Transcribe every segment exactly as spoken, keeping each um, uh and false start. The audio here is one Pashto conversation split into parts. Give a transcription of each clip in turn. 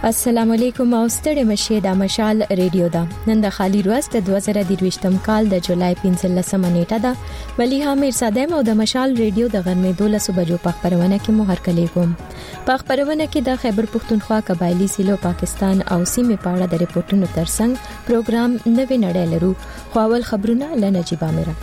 السلام علیکم او ستړي مشه د مشال ریډیو دا نن د خالی ورځ د دوه زره درویشتم کال د جولای پنځلسمه نیټه ده ولی حامد صادم او د مشال ریډیو د غرمې دولس بجو په خبرونه کې مو هرکلی کوم په خبرونه کې د خیبر پختونخوا قبایلی سیلو پاکستان او سیمې په اړه د ریپورتونو ترڅنګ پروګرام نوې نړۍ لرو خو اول خبرونه لنجيبه میرا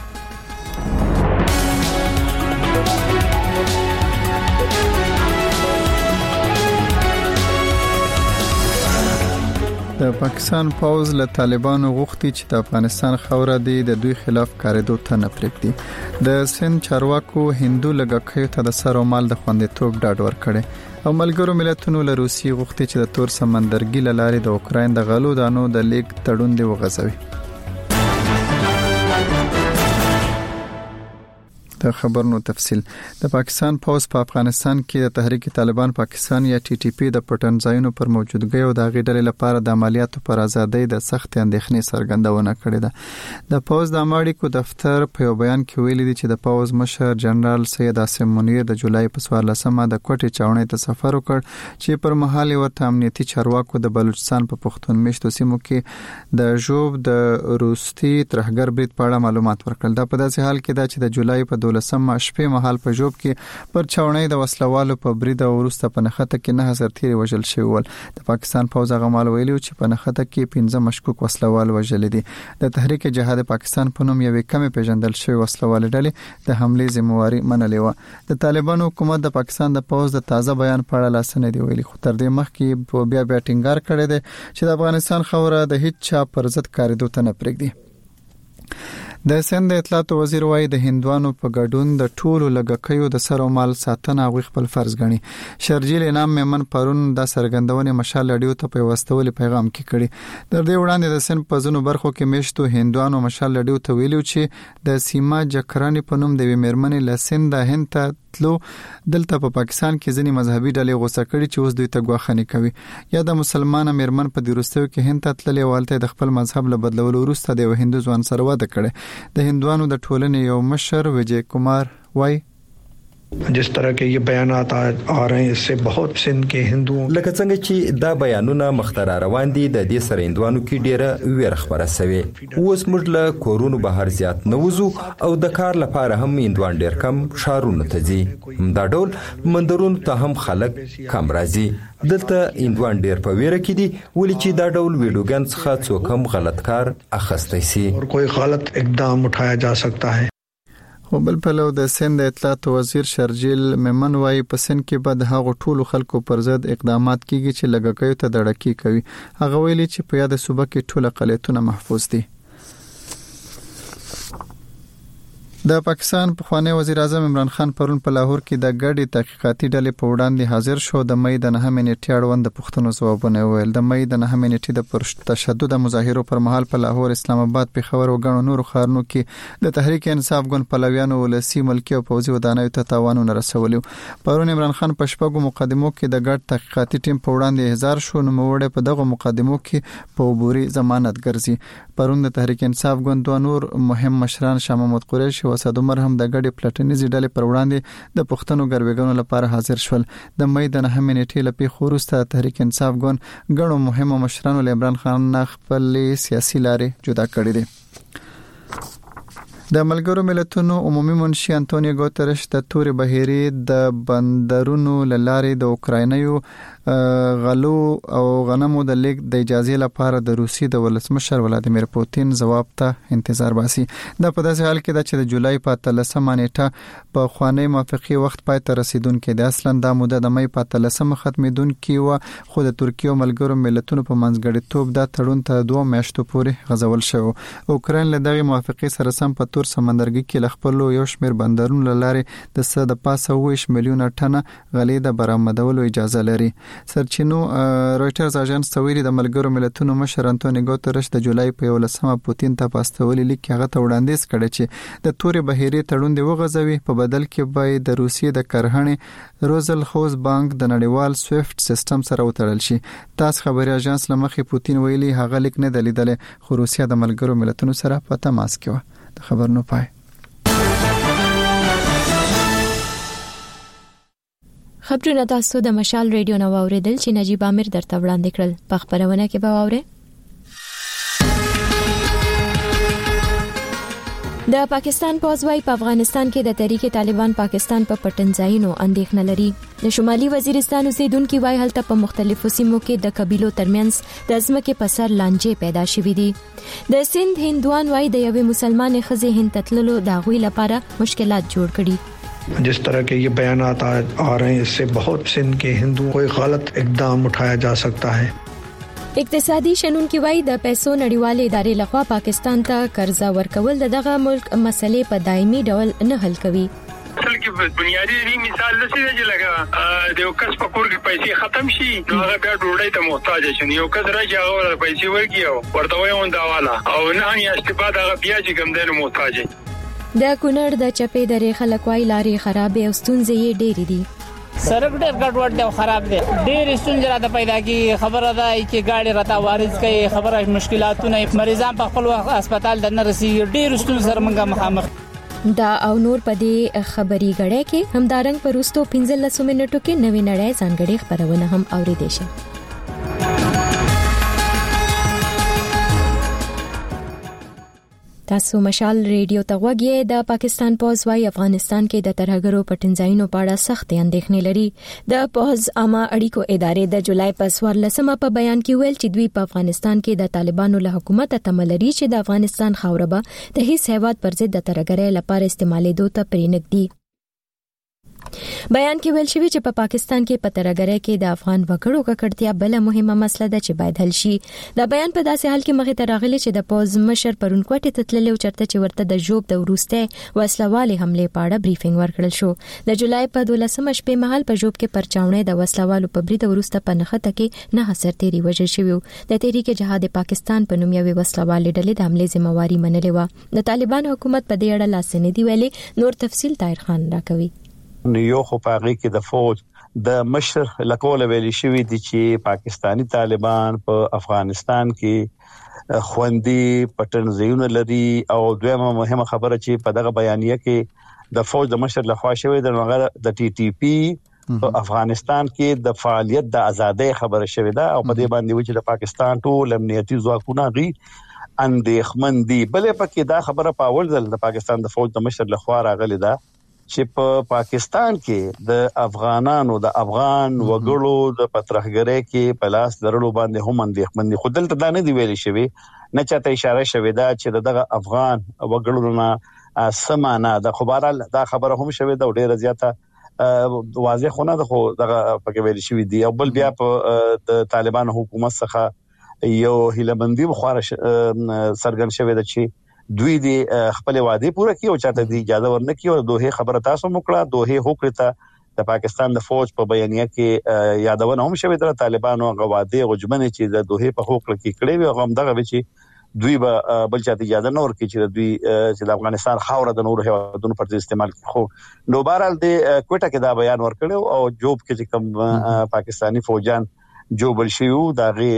د پاکستان پوز له طالبانو غوښتي چې د افغانستان خوره دی د دوی خلاف کاریدو ته نه پرېږدي د سند چارواکو هندو لګکې ته د سر او مال د خوندیتوب ډاډ ورکړي او ملګرو ملتونو له روسي غوښتي چې د تور سمندرګي لارې د اوکراین د غلو دانو د لیک تړون دی وغځوي د خبرونو تفصیل د پاکستان پوز په افغانستان کې د تحریک طالبان پاکستان یا ټي ټي پی د پټن ځایونو پر موجودګۍ او د غیډلې لپاره د عملیاتو پر ازادۍ د سخت اندېښنې څرګندونه کړې ده د پوز د امریکو دفتر په یو بیان کې ویلي دی چې د پوز مشر جنرال سید عاصم منیر د جولای په څوارلسمه د کوټې چاونې ته سفر وکړ چې پر مهال ورته امنیتي چارواکو د بلوچستان په پښتون میشتو سیمو کې د جوب د روستي ترهګر برید په اړه معلومات ورکړل دا په داسې حال کې دا چې د جولای په لسمه شپې مهال په جوب کې پر چاونۍ د وسلوالو په برید او وروسته په نخته کې نه هزار تیری وژل شوی ول د پاکستان پوز غمال ویلي چې په نخته کې پنځه مشکوک وسلوال وژل دي د تحریک جهاد پاکستان په نوم یوې کمې پیژندل شوی وسلوال ډلې د حمله ذمہواری منلې و د طالبانو حکومت د پاکستان د پوز د تازه بیان په اړه لاسنه دی ویلي خو تر دې مخکې بیا بیا ټینګار کړی دی چې د افغانستان خوره د هیڅ چا پر ضد کاریدو ته نه پرېږدي د سند اطلاعات وزیر وايي د هندوانو په ګډون د ټولو لګکیو د سر او مال ساتنه او خپل فرض غني شرجیل انعام میمن پرون د سرګندونې مشال لډیو ته په واستول پیغام کې کړي در دې وړاندې د سند په ځینو برخو کې میشتو هندوانو مشال لډیو ته ویلو چې د سیما جکرانی په نوم د ویمرمنې لسند هند ته تلو دلته په پا پاکستان کې ځینې مذهبي ډلې غوسه کړي چې اوس دوی ته غواخني کوي یا د مسلمان میرمن په دیروستو کې هند ته تللې والته د خپل مذهب له بدلولو وروسته د هندو ځوان سره واده کړي د هندوانو د ټولنې یو مشر وجے کمار وای जिस तरह के ये बयानात आ रहे हैं इससे बहुत सिंध के हिंदुओं لکه څنګه چې دا بیانونه مخترا روان دي د دې سره هندوانو کې ډیره ویر خبره شوی اوس موږ له کورونو بهر زیات نوځو او د کار لپاره هم هندوان ډیر کم شارونه ته ځي دا ډول مندرونو ته هم خلک کم راځي دلته هندوان ډیر په ویره کې دي ولې چې دا ډول ویډیوګان څخه څوک هم غلط کار اخیستی سي اور کوئی غلط اقدام اٹھایا جا سکتا ہے خو بل پلو د سند اطلاعات وزیر شرجیل میمن وايي په سند کې بعد هغه ټولو خلکو پر ضد اقدامات کیږي چې لګکیو ته دړکی کوي هغه ویلي چې په یاد صوبه کې ټول اقلیتونه محفوظ دي د پاکستان پخوانی وزیر اعظم عمران خان پرون په لاهور کې د ګډي تحقیقاتي ډلې په وړاندې حاضر شو د مې د نهمې نیټې اړوند د پښتنو ځوابونه ویل د مې د نهمې نیټې د پر تشدد مظاهرو پر مهال په لاهور اسلام آباد پېښور او ګڼو نورو ښارونو کې د تحریک انصاف ګوند پلویانو ولسی ملکی او پوځي ودانیو ته تاوانونه رسولي پرون عمران خان په شپږو مقدمو کې د ګډ تحقیقاتي ټیم په وړاندې احضار شو نو موړې په دغه مقدمو کې په عبوري ضمانت ګرځي پرون د تحریک انصاف ګوند دوه نور مهم مشران شاه محمود قریشي او اسد عمر هم د ګډي پلاتینیزي ډلې پر وړاندې د پښتنو ګروېګانو لپاره حاضر شول د مې د نهمې نیټې لپاره خورسته تحریک انصاف ګوند ګڼو مهمو مشرانو له عمران خان نه خپل سیاسي لارې جدا کړې دي د ملګرو ملتونو عمومي منشي انټونیو ګوترش د توري بهيري د بندرونو لارې د اوکراینیو غلو او غنمو د لیک د اجازه لپاره د روسي د ولسمشر ولادیمیر پوتین جواب ته انتظار باسي دا په داسې حال کې د چې د جولای په اتلسمه نیټه په خوانی موافقي وخت پای ته رسیدونکې د اصلا د موده د مې په اتلسمه ختمېدونکې و خو د ترکیه ملګرو ملتونو په منځګړیتوب د تړون ته دوه میاشتو پورې غځول شو اوکراین له دغه موافقي سره سم په تور سمندرګي کې لخپلو یو شمیر بندرونو لارې د څه د پاسه ویش میلیونه ټنه غلې د برآمدولو اجازه لري سرچینو رويټرز اژانس تویري د ملګرو ملتونو مشر انټونیو ګوترش د جولای په یولسمه پوتین ته پاستولې لیک هغه ته وړاندیز کړی چې د توري بهيري تړون دی وغځوي په بدل کې به د روسیې د کرهڼې روزل خوز بانک د نړیوال سویفټ سیستم سره وتړل شي تاس خبري اژانس لمخې پوتین ویلي هغه لیک نه دلیدل خو روسیا د ملګرو ملتونو سره په تماس کې و د خبر نو پای خبرونه تاسو د مشال ریډیو نو اوریدل چې نجیب امیر درته وړاندې کړل. په خبرونه کې به واورئ د پاکستان پوځ وايي په افغانستان کې د تحریک طالبان پاکستان په پټنځایونو اندېښنه لري. د شمالي وزیرستان اوسیدونکو وايي هلته په مختلفو سیمو کې د قبيلو ترمنځ د ځمکې په سر لانجې پیدا شوې دي. د سند هندوان وايي د یوې مسلمان ښځې هند تتللو د غوي لپاره مشکلات جوړ کړي. जिस तरह के ये बयानात आ रहे हैं इससे बहुत सिंध के हिंदुओं को गलत इकदाम उठाया जा सकता है. اقتصادي شنونکي وايي د پیسو نړیوالې ادارې لخوا پاکستان ته قرضه ورکول دغه ملک مسلې په دایمي ډول نه حل کوي. اصل کې بنیادی مثال لسی دی لګا د یو کس په کور کې پیسې ختم شي نو هغه بیا ډوډۍ ته محتاج شي. یو کس راځي هغه پیسې ورکړي او ورته وایي دا والا او نه یې استفاده هغه بیا چې کوم دنه محتاج. د کونړ د چپې درې خلک وايي لارې خرابې او ستونزې یې ډېرې دي. سړک ډېر ګډوډ دی او خراب دی. ډېر ستونزې راته پیدا کی. خبره ده چې گاډي راته وارد کوي. خبره مشکلاتونه مریضان په خپل وخت هسپتال د نه رسي. ډېر ستونزې سره موږ مخامخ. دا او نور په دې خبري غړې کې همدارنګ پروستو پنځلس منټو کې نوې نړۍ ځانګړي خبرونه هم اورېدې شي. تاسو مشال ریډیو ته وګورئ. د پاکستان پوځ وايي افغانستان کې د ترهګرو پټنځایونو په اړه سخت اندېښنې لري. د پوځ عامه اړیکو ادارې د جولای په څوارلسمه په بیان کې ویل چې دوی په افغانستان کې د طالبانو له حکومت تمه لري چې د افغانستان خاوره به د هیڅ هیواد پر ضد د ترهګرۍ لپاره استعمالېدو ته پرېنږدي. بیان کې ویل شوی چې په پاکستان کې په ترهګرۍ کې د افغان وګړو ککړتیا بل مهمه مسله ده چې باید حل شي. دا بیان په داسې حال کې مخې ته راغلی چې د پوځ مشر پرون کوټې ته تللی او چرته چې ورته د جوب د وروسته وسلوالې حمله په اړه بریفینګ ورکړل شو. د جولای په دولسمه شپې مهال په جوب کې پرچاونې د وسلوالو په برید وروسته په نخته کې نه سرتيري وژل شوی. د تحریک جهاد پاکستان په نوم یوې وسلوالې ډلې د حمله ذمہواری منلې و. د طالبان حکومت په دې اړه لاس نه دی ویلي. نور تفصیل طاهر خان راکوي. یو خو پاغي کې د فوج د مشر لکول ویلي شوی دي چې پاکستانی طالبان په افغانستان کې خوندي پټنځایونه لري. او دویمه مهمه خبره چې په دغه بیانیه کې د فوج د مشر لخوا شوی د د ټي ټي پی په افغانستان کې د فعالیت د ازادۍ خبره شوی ده. او په دې باندې و چې د پاکستان ټول امنیتي ځواکونه غي اندېښمن دي. بلې پکې دا خبره په اول ځل د پاکستان د فوج د مشر لخوا راغلی ده چې په پاکستان کې د افغانانو د افغان وګړو د پترهګرۍ کې په لاس درلو باندې هم اندېښمن دي. خو دلته دا نه دی ویل شوی نه چاته اشاره شوی دا چې دغه افغان وګړو نه سمانه د خبره دا خبره هم شوی دا ډیره زیاته واضح خونه ده. خو دغه پکې ویل شوی دی. او بل بیا په د طالبان حکومت څخه یو هیلمندي بخواره سرګن شوی ده چې دوی دی خپل وعده پوره کړي او چاته دی اجازه ورنکړي. او دوه خبره تاسو موکړه دوه هوکړه د پاکستان د فوج په بیانیه کې یادونه هم شوې ده. طالبانو غواده غجمنه چې د دوه په هوکړه کې کړي وي هم دغه چې دوی به بل چاته اجازه نه ورکړي چې دوی چې د افغانستان خاوره د نور هیوادونو پر ضد استعمال کړي. خو نو بهرحال د کوټه کې دا بیان ورکړو او جوب کې چې کوم پاکستانی فوجان جوبل شيو دغه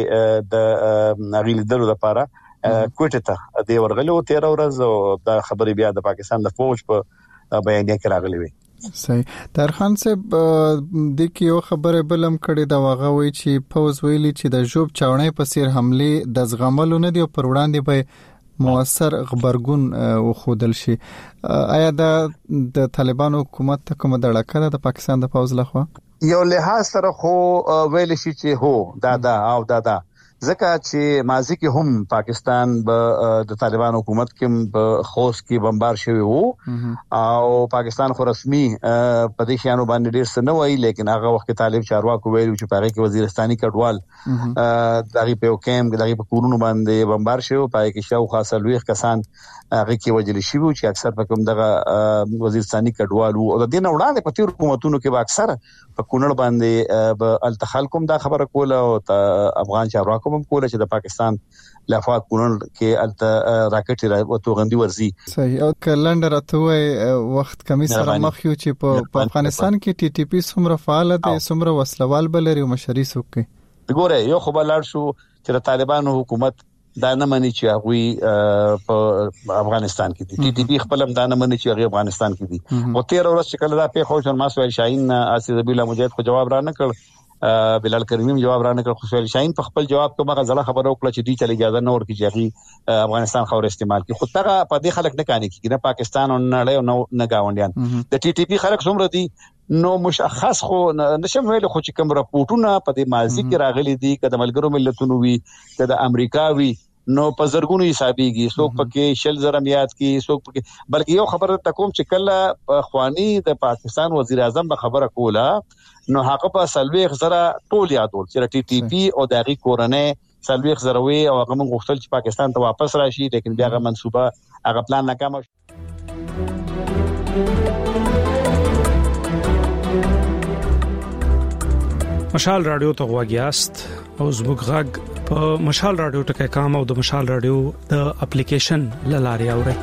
د غیل درو لپاره کوټه ته دی ورغلو تیر ورځ او د خبرې بیا د پاکستان د فوج په بیانیه کې راغلی وي. صحیح. طاهر صاحب د کیو خبره بلم کړي دا واغه وی چې فوز ویلي چې د جوب چاونې په سیر حمله د زغملو نه دی او پر وړاندې به موثر خبرګون وخودل شي. آیا د طالبانو حکومت ته کوم دړه کړه د پاکستان د فوز لخوا؟ یو لحاظ سره خو ویل شي چې هو دا دا او دا دا ځکه چې ماضی کې هم پاکستان به د طالبان حکومت کې په خوست کې بمبار شوی وو او پاکستان خو رسمي په دې شانو باندې ډیر څه نه وایي. لیکن هغه وخت طالب چارواکو ویلو چې پاره کې وزیرستاني کډوال دغه په کېم دغه په کورونو باندې بمبار شوی. پای کې شاو خاصه لوی کسان هغه کې وجل شي چې اکثر په کوم دغه وزیرستاني کډوال وو. او د دې نه وړاندې په تیر حکومتونو کې به اکثر په کونړ باندې به التخلکم دا خبره کوله او افغان چارواکو هم کوله چې د پاکستان لخوا کونړ کې الته راکټ را وتوغندي ورزي. صحیح. او کلند راته وخت کمی سره مخ یو چې په افغانستان کې ټي ټي پی څومره فعال دي څومره وسلوال بلري او مشري سوکي. ګوره یو خو بلار شو چې د طالبانو حکومت دا نه مني چې هغه په افغانستان کې دي. ټي ټي پی خپل هم دا نه مني چې هغه افغانستان کې دي. او تیر ورځ چې کله دا په خو شر ماسویل شاهین اسید بالله مجاهد خو جواب را نه کړ، بلال کریمی جواب را نه کړ، خو شاهین په خپل جواب کې مغه زړه خبره وکړه چې دوی ته اجازه نه ورکړي چې افغانستان خور استعمال کړي. خو تاغه په دې خلک نه کاني کیږي، نه پاکستان او نه نه گاونډیان. د ټي ټي پی خلک څومره دي نو مشخص خو نشم ویل، خو چې کوم راپورټونه په دې ماضي کې راغلي دي کله ملګرو ملتونو وی کله امریکا وی نو په زرګونو حسابيږي، څوک پکې شل زره میات کې، څوک پکې بلکې یو خبره تکوم چې کله خواني د پاکستان وزیر اعظم به خبره کوله نو هغه په سلويخ زره ټول یادول چې ټي ټي پی او دغه کورنۍ سلويخ زره وی او هغه موږ غوښتل چې پاکستان ته واپس راشي، لیکن بیا هغه منصوبه هغه پلان ناکام شو. مشال رادیو ته غواګیاست او زموږ غږ په مشال رادیو ټکي کام او د مشال رادیو د اپلیکیشن لاري اوري.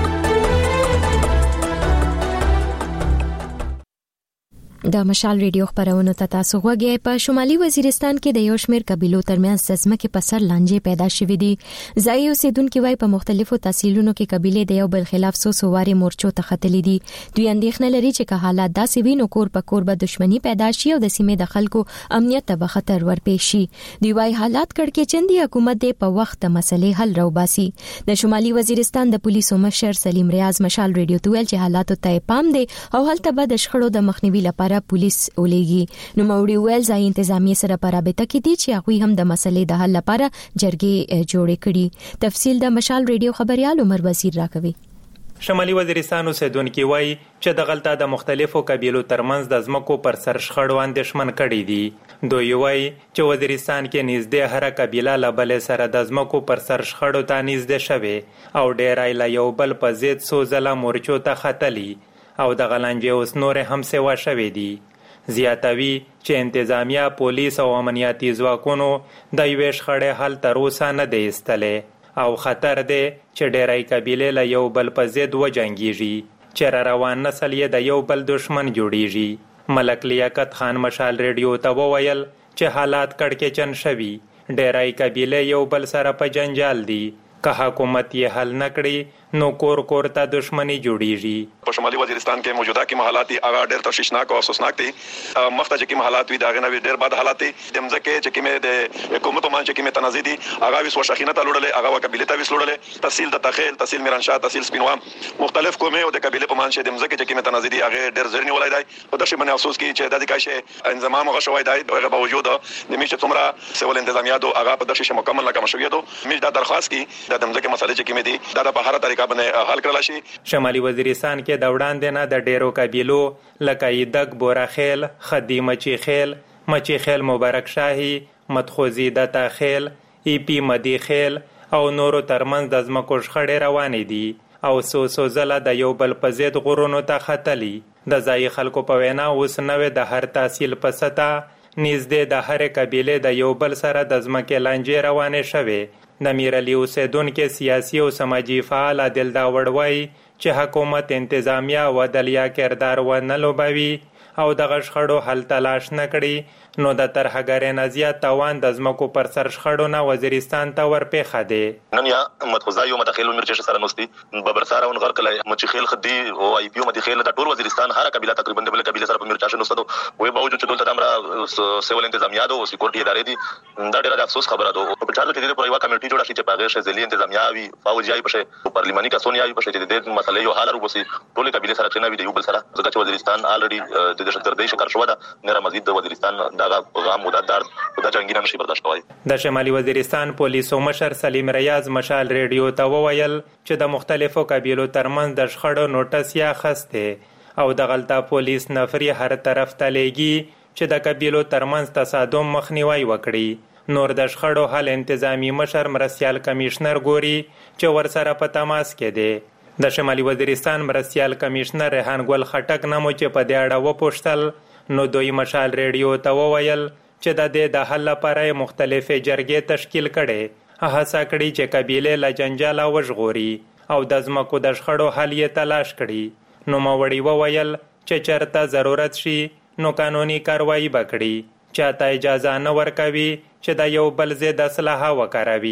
د مشال ریډیو خبرونه ته تاسو غوږی. په شمالي وزیرستان کې د یو شمېر قبيلو ترمنځ سزمکه په سر لانجې پیدا شوې دي. ځایي اوسیدونکو وايي په مختلفو تحصیلونو کې قبيله د یو بل خلاف سو سواري مورچو ته خطلې دي. دوی اندېښنه لري چې که حالات داسې وي نو کور په کور به دښمنی پیدا شي او د سیمې د خلکو امنیت ته به خطر ورپېښ شي. دوی وايي حالات کړکېچندي حکومت د په وخت د مسلې حل راوباسي. د شمالي وزیرستان د پولیسو مشر سلیم ریاض مشال ریډیو ته ویل چې حالات ته پام دی او هلته به د شخړو د مخنیوي لپاره پولیس ولېږي. نو موري ویل ځای انتظامیه سره په رابطه کې دي چې هغه هم د مسلې د حل لپاره جرګې جوړې کړي. تفصیل د مشال ریډیو خبريال عمر وزیر راکوي. شمالي وزیرستان اوسیدونکو وایي چې د غلطه د مختلفو قبيلو ترمنځ د ځمکو پر سر شخړو اندېښمن کړي دي. دوی وایي چې وزیرستان کې نږدې هر قبيله له بل سره د ځمکو پر سر شخړو ته نږدې شوي او ډېرای له یو بل په ضد سوزله مورچو ته خطلي او د غلانجې اوس نور هم سوا شوي دي. زیاتوي چې انتظامیه پولیس او امنیتي ځواکونو د یوې شخړې حل تر اوسه نه دی ایستلی او خطر دی چې ډېری قبیلې له یو بل په ضد وجنګیږي چې را روان نسل یې د یو بل دشمن جوړیږي. ملک لیاقت خان مشال ریډیو ته وویل چې حالات کړکېچن شوي، ډېری قبیلې یو بل سره په جنجال دي، که حکومت یې حل نکړي نو کور کور ته دشمنی جوړیږي. په شمالي وزیرستان کې موجوده کې حالات هغه ډېر تشویشناک او افسوسناک دي. مخته چې کوم حالات وي دا غنه ډېر بد حالات دي. د مځکه چې کومه د حکومت باندې چې کومه تنازع دي هغه وس وشخینه ته لوړلې، هغه قبيله ته وس لوړلې، تحصیل د تخیل، تحصیل میرانشاه، تحصیل سپینوام، مختلف قومه او د قبيله په منځ د مځکه چې کومه تنازع دي هغه ډېر زرنی ولای دی. په دغه باندې افسوس کوي چې د دې کاشه انضمام هغه شوی دی. هغه باوجود د میشه څومره سیول انتظامیات هغه په دغه مکمل ناکام شوی دی. میشه دا درخواست کی د دمځکه مسلې چې کومه دي دا په هر طریقه باندې حل کړل شي. شمالي وزیرستان کې د وړاندې نه د ډیرو قبیلو لکه ایدک بورخیل، خدی مچیخیل، مچیخیل مبارک شاهي، مدخوزی دتا خیل، ای پی مدی خیل او نورو ترمنځ د ځمکو شخړې روانې دي او سو سو زله د یو بل په ضد غرونو ته ختلي. د ځایي خلکو په وینا اوس نوې د هر تحصیل په سطح نږدې د هر قبیلې د یو بل سره د ځمکې لانجې روانې شوې. د میرعلي اوسیدونکو سیاسي او سماجی فعال عادل داوړ وایي چې حکومت انتظامیه او عدلیه کردار ونه لوبوي او د غشخړو حل تلاش نه کړي نو د ترهګرۍ نه زیات تاوان د ځمکو پر سر شخړو نه وزیرستان ته ورپېښه دی. نن یا مدخوزای او مدخیل مرچ سره نوستي ببرساره اون غر کله مچخیل خدي او ای پی او مدخیل د ټول وزیرستان هر قبيله تقریبا د بل قبيله سره په مرچ نوستو وي باوجود چې دلته امر سیول انتظامیه او سکیورټي ادارې دي. دا ډېر افسوس خبره ده. په چارو کې د پرایوا کمیټي جوړه شي چې پاغه شذلی انتظامیه وي فوجي په پارلماني کسونی وي په چې د مسلې یو حل وروسي ټول قبيله سره چې نه وي د یو بل سره ځکه چې وزیرستان الریډي د دهشتګردۍ شکار شو ده. نه مزید د وزیرستان دغه پیغام مدد د جنگینه نشي برداشت کوي. د شمالي وزیرستان پولیسو مشر سلیم ریاض مشال ریډیو ته وویل چې د مختلفو قبیلو ترمنځ د شخړو نوټس یا خسته او د غلطه پولیس نفري هر طرف ته لېږي چې د قبیلو ترمنځ تصادم مخنیوي وکړي. نور د شخړو حل انتظامی مشر مرستیال کمشنر ګوري چې ورسره په تماس کې دی. د شمالي وزیرستان مرستیال کمشنر ریحان ګل خټک نامو چې په دې اړه وپوښتل نو دوی مشال ریډیو ته وویل چې د دې د حل لپاره مختلفې جرګې تشکیل کړي، هڅه کړي چې قبیلې له جنجاله وژغوري او د ځمکو د شخړو حل یې تلاش کړي. نو موري وویل چې چرته ضرورت شي نو قانوني کاروایی وکړي، چاته اجازه نه ورکوي چې د یو بل ضد اسلحه وکاروي.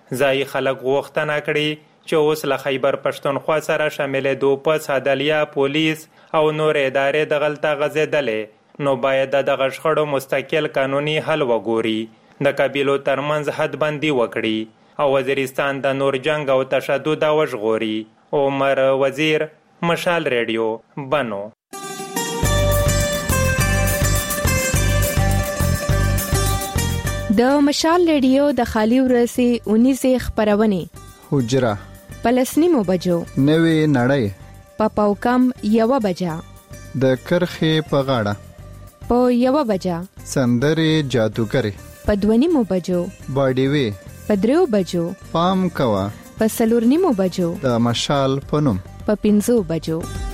ځای خلک غوښتنه کړې چې اوس له خیبر پښتونخوا سره شاملېدو په عدلیه، پولیس او نور ادارې دغلته غځېدلې، نو باید دغه شخړو مستقل قانوني حل وګوري، د قبیلو ترمنځ حدبندي وکړي او وزیرستان د نور جنگ او تشدد وژغوري. عمر وزیر، مشال ریډیو، بنو. د مشال ریډیو د خالی ورسي اونیزه خبرونه حجره پلسنیمو بجو نوې نړۍ په پاوکم یو بجا د کرخې په غاړه په یو بجا سندري جادوګری په دونیمو بجو باډي وی په دریو بجو پام کوا په سلورنیمو بجو د مشال پنوم په پنځو بجو.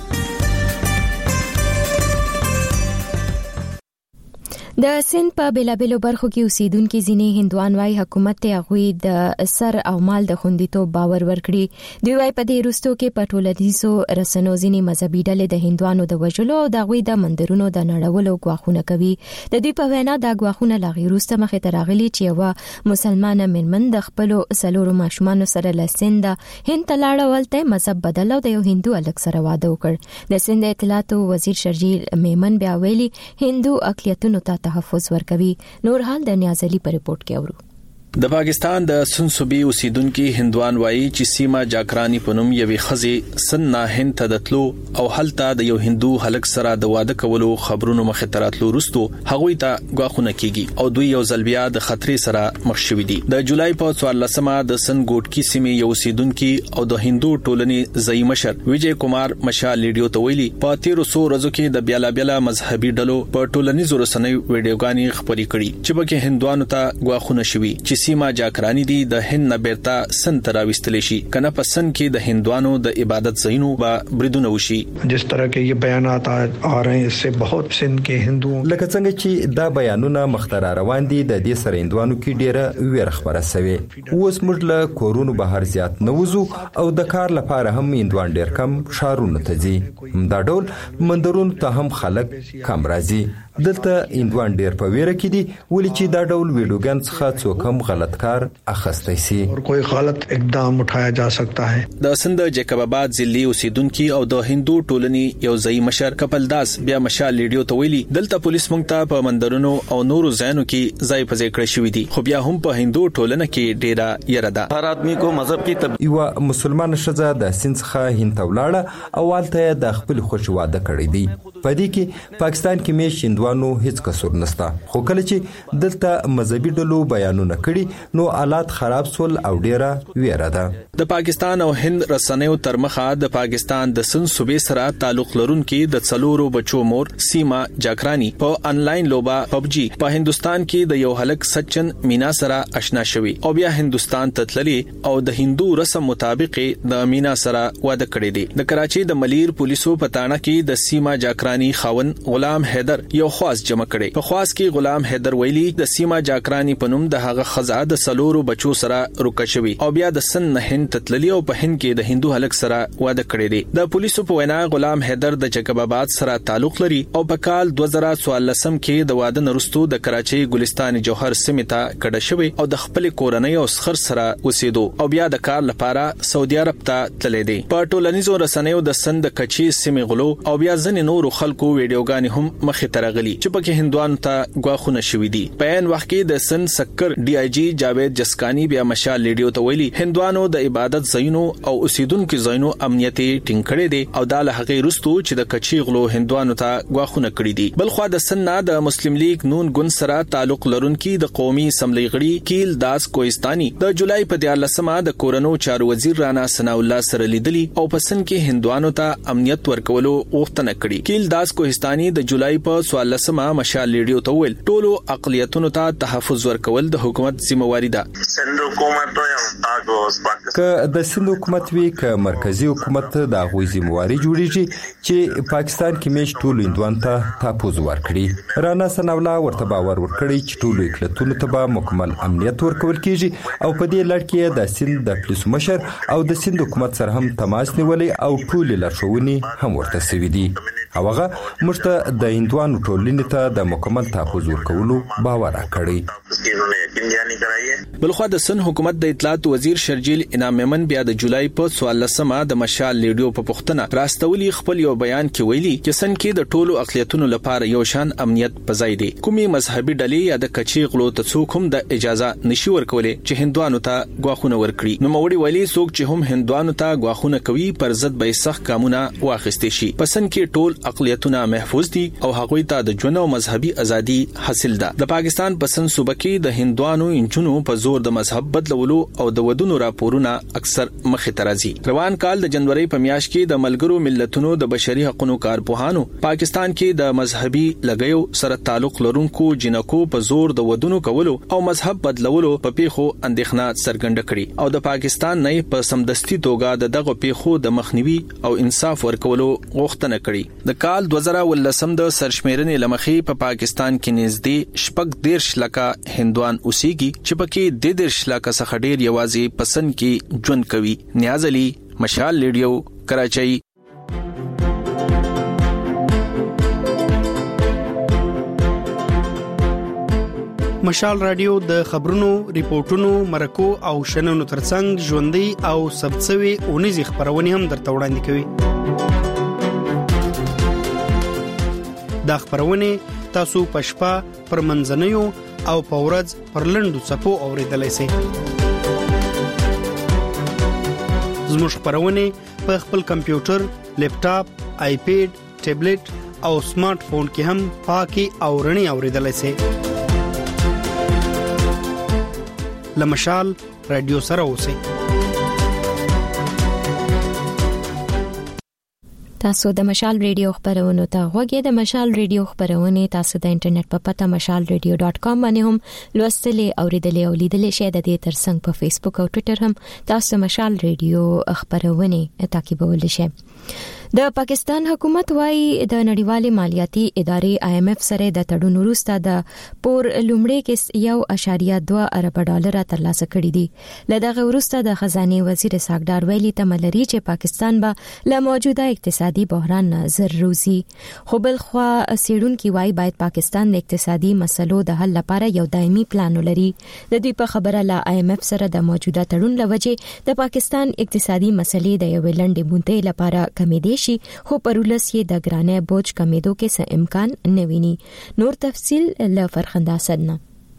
د سند په بیلابیلو برخو کې اوسیدونکو ځینې هندوان وايي حکومت ته غوي د سر او مال د خوندیتوب باور ورکړي. دوی وايي په دې وروستو کې په ټولنیزو رسنیو ځینې مذهبي ډلې د هندوانو د وژلو او د غوي د مندرونو د نړولو غواخونه کوي. د دوی په وینا د غواخونه لاغي وروسته مخه تراغلي چې یو مسلمان مېرمن د خپل سلورو ماشومان سره لسند هند تلاړه ولته مذهب بدل او د یو هندو الک سره واده وکړ. د سند اطلاعات وزیر شرجیل میمن بیا ویلي هندو اقلیتونو ته تحفظ ورکوي. نور حال د نیازلی په ریپورت کې اورو. د پاکستان د سن صوبې اوسیدونکو هندوان وایي چې سیما جاکرانی پنوم یوې خزي سن نه هند تدتلو او هلته د یو هندو هلک سره د واده کولو خبرونو مخه تراتلو رستو هغوی ته غواخونه کیږي او دوی یو ځلبیا د خطرې سره مخ شوي دي. د جولای په څوارلسمه د سن ګوټکی سیمې یو اوسیدونکو او د هندو ټولنې ځای مشر ویجی کمار مشال لیډیو ته ویلي په تیرو سو ورځو کې د بیالا بیالا مذهبي ډلو په ټولنیزو رسنیو ویډیوګانې خبرې کړي چې پکې هندوانو ته غواخونه شوي چې سیما جاکرانی دی د هند نه بیرته سن تراوستل شي کنه په سن کې د هندوانو د عبادت ځایونو با بریدونه وشي. جس طرح کې یہ بیانات آ رہے ہیں اس سے بہت سن کې هندو لکه څنګه چې دا بیانونه مخترا روان دي د دې سره هندوانو کې ډیره ویر خبره سوي. اوس موږ له کورونو بهر زیات نوزو او د کار لپاره هم هندوان ډیر کم شارونه ته ځي. دا ډول مندرونو ته هم خلک کم راځي. دلته هندوان ډیر په ویره کې دي ولې چې دا ډول ویډیوګان څخه څوک هم غلط کار اخیستی سي او کوئی غلط اقدام اٹھایا جا سکتا ہے. د سند جیکب آباد ضلعي اوسیدونکو او د هندو ټولنې یو ځای مشر کپل داس بیا مشال لیډیو ته ویلي دلته پولیس مونږ ته په مندرونو او نورو ځایونو کې ځای په ځای کړی شوی دي خو بیا هم په هندو ټولنه کې ډیره یره ده. هر آدمی کو مذهب کی تب یو مسلمان شزه د سند څخه هند ولاړه او والته د خپل خوش واده کړی دی. پدې کې پاکستان کې مې شندوانو هیڅ قصور نشته خو کله چې دلته مذهبي ډلو بیانونه کړي نو حالات خراب سول او ډیره ویره ده. د پاکستان او هند رسنیو تر مخه د پاکستان د سن صوبې سره تعلق لرونکي د څلورو بچو مور سیما جاکرانی په انلاین لوبا پبجی په هندستان کې د یو هلک سچن مینا سره آشنا شوی او بیا هندستان ته تللی او د هندو رسم مطابق د مینا سره واده کړی دی. د کراچي د ملیر پولیسو پتاڼه کې د سیما جاکرانی خاون غلام حیدر یو خواص جمع کړي. په خواص کې غلام حیدر ویلي د سیما جاکرانی پنوم د هغه خزا د سلورو بچو سره روکشوي او بیا د سن نه هند تتللی او په هند کې د هندو هلک سره واده کړی دی. د پولیسو په وینا غلام حیدر د جیکب آباد سره تعلق لري او په کال دوه زره څوارلسم کې د واده نرستو د کراچي ګلستان جوهر سیمه ته کډه شوی او د خپل کورنۍ او سخر سره وسیدو او بیا د کار لپاره سعودي عرب ته تللی دی. په ټولنیزو رسنیو د سند کچي سیمه غلو او بیا ځنې نور خلکو ویډیوګانې هم مخه ترغلي چې پکې هندوانو ته غواخونه شوي دي. په ان وخت کې د سن سکر ډي آی جی جاوید جسکانی بیا مشال لیډیو ته ویلي هندوانو د عبادت ځایونو او اوسیدونکو ځایونو امنیت ټینګ کړی دی او د لهغې رستو چې د کچي غلو هندوانو ته غواخونه کړی دي. بل خو د سن نه د مسلم لیگ نون ګوند سره تعلق لرونکي د قومي اسمبلی غړي کیل داس کوهستاني د جولای په دیارلسمه د کورونو چارو وزیر رانا ثنا الله سره لیدلی او په سن کې هندوانو ته امنیت ورکولو غوښتنه کړې. کیل داس کوهستاني د جولای په څوارلسمه مشال لیډیو ته ویل ټولو اقلیتونو ته تحفظ ورکول د حکومت ذمہواری ده. سند حکومت که د سند حکومت وی که مرکزی حکومت د غوي ذمہواری جوړیږي چې پاکستان کې مش ټولو هندوان ته تحفظ ورکړي. رانا ثنا الله ورته باور ورکړي چې ټولو اقلیتونو ته به مکمل امنیت ورکول کیږي او په دې لړ کې د سند د پولیس مشر او د سند حکومت سره هم تماس نیولې او ټول لارښوونې هم ورته سوي دي. هغه مشته د هندوانو ټولنې ته د مکمل تحفظ ورکولو باور کړی. स्कीम जारी कराई है। بلخوا د سن حکومت د اطلاعات وزیر شرجیل انعام مومن بیا د جولای په څوارلسمه د مشال ریډیو په پښتنه راستولي خپل یو بیان کې ویلي چې سن کې د ټولو اقلیتونو لپاره یو شان امنیت پزای دی. کومي مذهبي ډلې یا د کچي غلو ته څوک هم د اجازه نشي ورکولې چې هندوانو ته غواخونه ورکړي. نو موړي ویلي څوک چې هم هندوانو ته غواخونه کوي پر ضد به سخت قانونا واخیستې شي. پسند کې ټول اقلیتونه محفوظ دي او هغوی ته د ژوند او مذهبي ازادي حاصل ده. د پاکستان پسند صوبه کې د هندوانو انجونو په زور د مذهب بدلولو او د ودونو راپورونه اکثر مخه ترازي. روان کال د جنوري په میاشت کې د ملګرو ملتونو د بشري حقوقو کارپوهانو پاکستان کې د مذهبي لګیو سره تعلق لرونکو جنکو په زور د ودونو کولو او مذهب بدلولو په پیخو اندېښنه څرګنده کړې او د پاکستان نه په سمدستي توګه د دغه پیخو د مخنیوي او انصاف ورکولو غوښتنه کړې. د کال دوه زره ولسم د سرشمیرنې لمخې په پا پاکستان کې نږدې شپږ دیرش لکه هندوان اوسېږي چې پکې د دیرش لکه څخه ډېر یوازې پسند کې ژوند کوي. نیاز علي، مشال ریډیو، کراچۍ. مشال رادیو د خبرونو، ریپورتونو، مرکو او شننو ترڅنګ ژوندۍ او ثبتسوي اونیزي خبرونه هم درته وړاندې کوي. دا خبرونه تاسو پښپا پر منځنیو او په ورځ پر لندو صفو اوریدلای شئ. زموږ خبرونه په خپل کمپیوټر، لیپټاپ، آیپیډ، ټابلیټ او سمارټ فون کې هم پاکي او رڼي اوریدلای شئ. لمشال رادیو سره اوسئ. تاسو د مشال ریډیو خبرونه ته غوږی د مشال ریډیو خبرونه تاسو د انټرنیټ په پته مشال ریډیو ډاټ کام باندې هم لوستلې او ریډلې او لیدلې شئ. د دې ترڅنګ په فیسبوک او ټوئیټر هم تاسو مشال ریډیو خبرونه تعقیبولی شئ. د پاکستان حکومت وايي د نړیوالې مالیاتي ادارې آی ایم ایف سره د تړون وروسته د پور لومړی کې یو اعشاریه دوه ارب ډالر ترلاسه کړي دي. له دغه وروسته د خزانه وزیر ساګدار ویلي تملري چې پاکستان به له موجوده اقتصادي بحران نه زر روزي. خو بل خو سیډونکو وايي باید پاکستان د اقتصادي مسلو د حل لپاره یو دایمي پلان ولري. د دې په خبره له آی ایم ایف سره د موجوده تړون لوجه د پاکستان اقتصادي مسلې د یو لنډې مودې لپاره کمیدي شي، خو پرولس یې د ګرانه بوج کمیدو کې څه امکان نه ویني. نور تفصيل له فرخنده سدنه.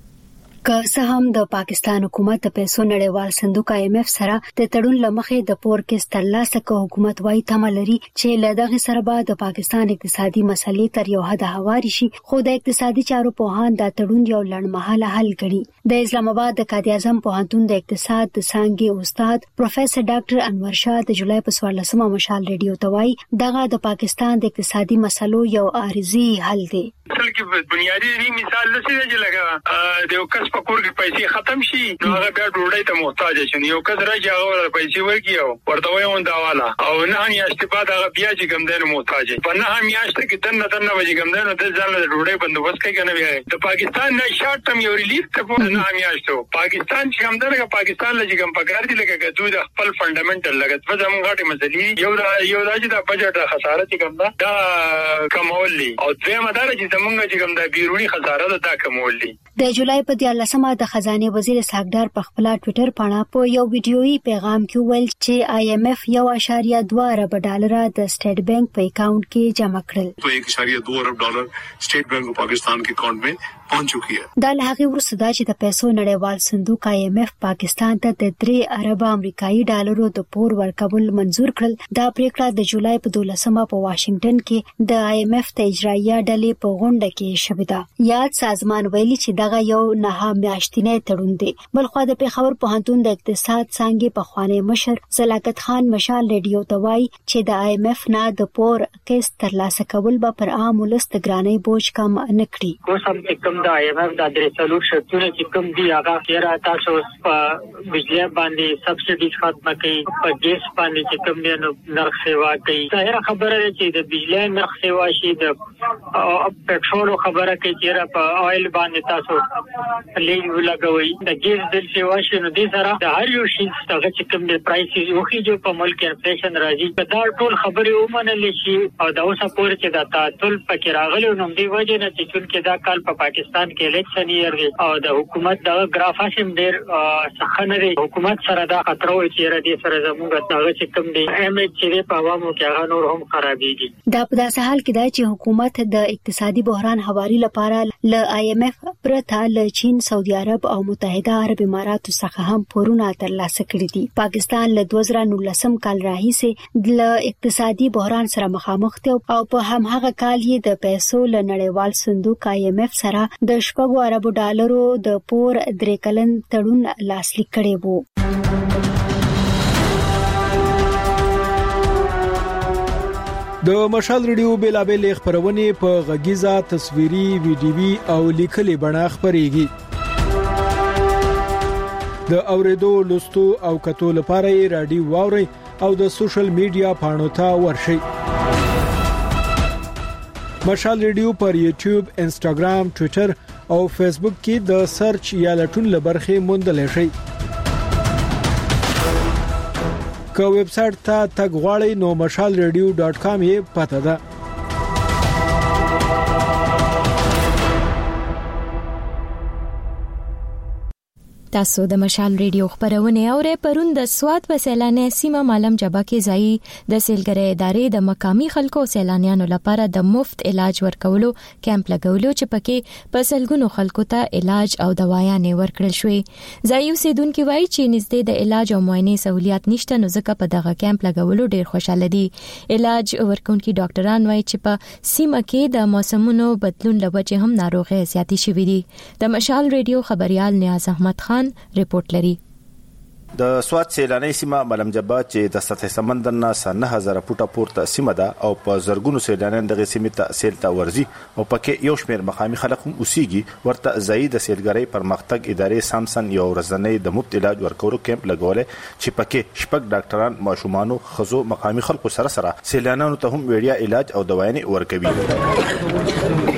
که څه هم د پاکستان حکومت د پیسو نړیوال صندوق آی ایم ایف سره د تړون لمخې د پور کې ترلاسه کوي، حکومت وايي تملري چې له دغه سره به د پاکستان اقتصادي مسلې تر یو حد هواري شي، خو د اقتصادي چارو پوهان دا تړون یو لړمحاله حل کړي. د اسلام آباد د قائد اعظم پوهنتون د اقتصاد د څانګې استاد پروفیسور ډاکټر انور شاه د جولای په څوارلسمه مشال ریډیو ته وايي دغه د پاکستان د اقتصادي مسلو یو عارضي حل دی. اصل کې بنیادی مثال لسی دی لګا د یو کس په کور کې پیسې ختم شي نو هغه بیا ډوډۍ ته محتاج شي. یو کس راځي هغه پیسې ورکیو ورته وایي اون دا والا او نه هم یاشت بعد هغه بیا چې کوم دنه محتاج په نه هم یاشت کې تنه تنه وځي کوم دنه د ځان له ډوډۍ بندوبست کوي کنه. بیا د پاکستان نه شارټ تم یو ریلیف ته په نه هم یاشتو پاکستان چې کوم دغه پاکستان لږ کوم پکار دي لکه دوی د خپل فندامنټل لګت په زموږ غاټه مسلې یو دا یو دا چې د بجټ خساره چې کوم دا کمولي او دوی مدار چې زموږ چې کوم دا بیرونی خساره ده دا کمولي. د جولای په دیارلسمه د خزانه وزیر ساګدار په خپل ټوئیټر باندې په یو ویډیويي پیغام کې ویل چې آی ایم ایف یو اعشاریه دوه ارب ډالر د سٹیټ بانک په اکاؤنٹ کې جمع کړل. تو एक اعشاریه دو ارب ډالر سٹیټ بانک آف پاکستان के اکاؤنट में پہنچ چکی ہے. دا له هغه وروسته دا چې د پیسو نړیوال صندوق آی ایم ایف پاکستان ته د درې ارب امریکایي ډالرو د پور ورکول منزور کړل. دا پریکړه د جولای په دولسمه په واشنگټن کې د آی ایم ایف ته اجرایه ډلې په غونډه کې شوې ده. یاد سازمان ویلي چې دغه یو نه میاشتنی تړون دی. بلخو د پیښور پوهنتون د اقتصاد څانګې په خوانی مشر زلاکت خان مشال ریډیو ته وایي چې د آی ایم ایف نه د پور قسط ترلاسه کول به پر عام ولس د ګرانۍ بوج کم نه کړي. اوس هم کوم د آی ایم ایف د درې څلور شرطونه چې کوم دی هغه کېرا تاسو په بجلی باندې سبسيډي ختمه کړي، په ګیس باندې چې کوم دی نو نرخ سیوا کوي. ظاهر خبره ده چې د بجلی نرخ سیوا شي، د پټرول خبره کوي چې په آیل باندې تاسو لیو لګوي د ګیس بل چې واشه نو دې سره د هر یو شي څنګه چې کوم د پرایس یو خيجو په ملک انفلیشن راځي دا ټول خبرې ومنل شي او دا اوسه پورې چې دا تعطل پکې راغلی نو دې وجه نه چې چې دا کال په پاکستان کې الیکشن یې او د حکومت د ګرافاسم ډیر څخه نه حکومت سره دا خطر وي چې ردی سره زموږ د چې کوم دی ایم ایچ چې په عوامو کې هغه نور هم خرابېږي دا په داسې حال کې دی چې حکومت د اقتصادي بحران حوالي لپاره ل آی ایم ایف پرته ل چین سعودي عرب او متحده عرب اماراتو څخه هم پورونه ترلاسه کړي دي پاکستان له دوه زره نولسم کال راهیسې د اقتصادي بحران سره مخامخ دی او په هماغه کال یې د پیسو له نړیوال صندوق آی ایم ایف سره د شپږو اربو ډالرو د پور درې کلن تړون لاسلیک کړی وو د مشال ریډیو بیلابل خبرونه په غږیزه تصویري ویډیوي او لیکلي بڼه خبريږي د اوریدو لوستو او کتو لپاره رادیو واوري او د سوشل میډیا پاڼو ته ورشي مشال ریډیو پر یوټیوب، انسټاګرام، ټوئیټر او فیسبوک کې د سرچ یا لټون لبرخه موندل شي که ویب سټ ته تګ غواړئ نو مشال ریډیو ډاټ کام یې پته ده تاسو د مشال ریډیو خبرونه اورئ پرون د سواد په سیلانه سیمه معلم جبا کې ځای د سیلګری ادارې د مقامی خلکو سیلانیانو لپاره د مفت علاج ورکولو کیمپ لګولو چې پکې په سلګونو خلکو ته علاج او دوايانې ورکړل شوې ځای اوسیدونکو وایي چې نږدې د علاج او معاینې سہولیت نشته نو ځکه په دغه کیمپ لګولو ډیر خوشاله دي علاج ورکونکي ډاکټران وایي چې په سیمه کې د موسمونو بدلون لوجه هم ناروغي زیاتې شوې دي د مشال ریډیو خبريال نیاز احمد خان ریپورت لري د سواد سیلاني سیمه ملم جبا چې د سطح سمندر نه نه هزار فوټه پورته سیمه ده او په زرګونو سیلانیان دغه سیمه ته سیل ته ورزي او پکې یو شمېر مقامي خلک هم اوسېږي ورته زاید سیلګری پرمختګ ادارې سامسن یو ورځنی د مفت علاج ورکولو کیمپ لګولې چې پکې شپږ ډاکټران ماشومانو خزو مقامي خلکو سره سره سیلانیانو ته هم وړیا علاج او دوايانې ورکوي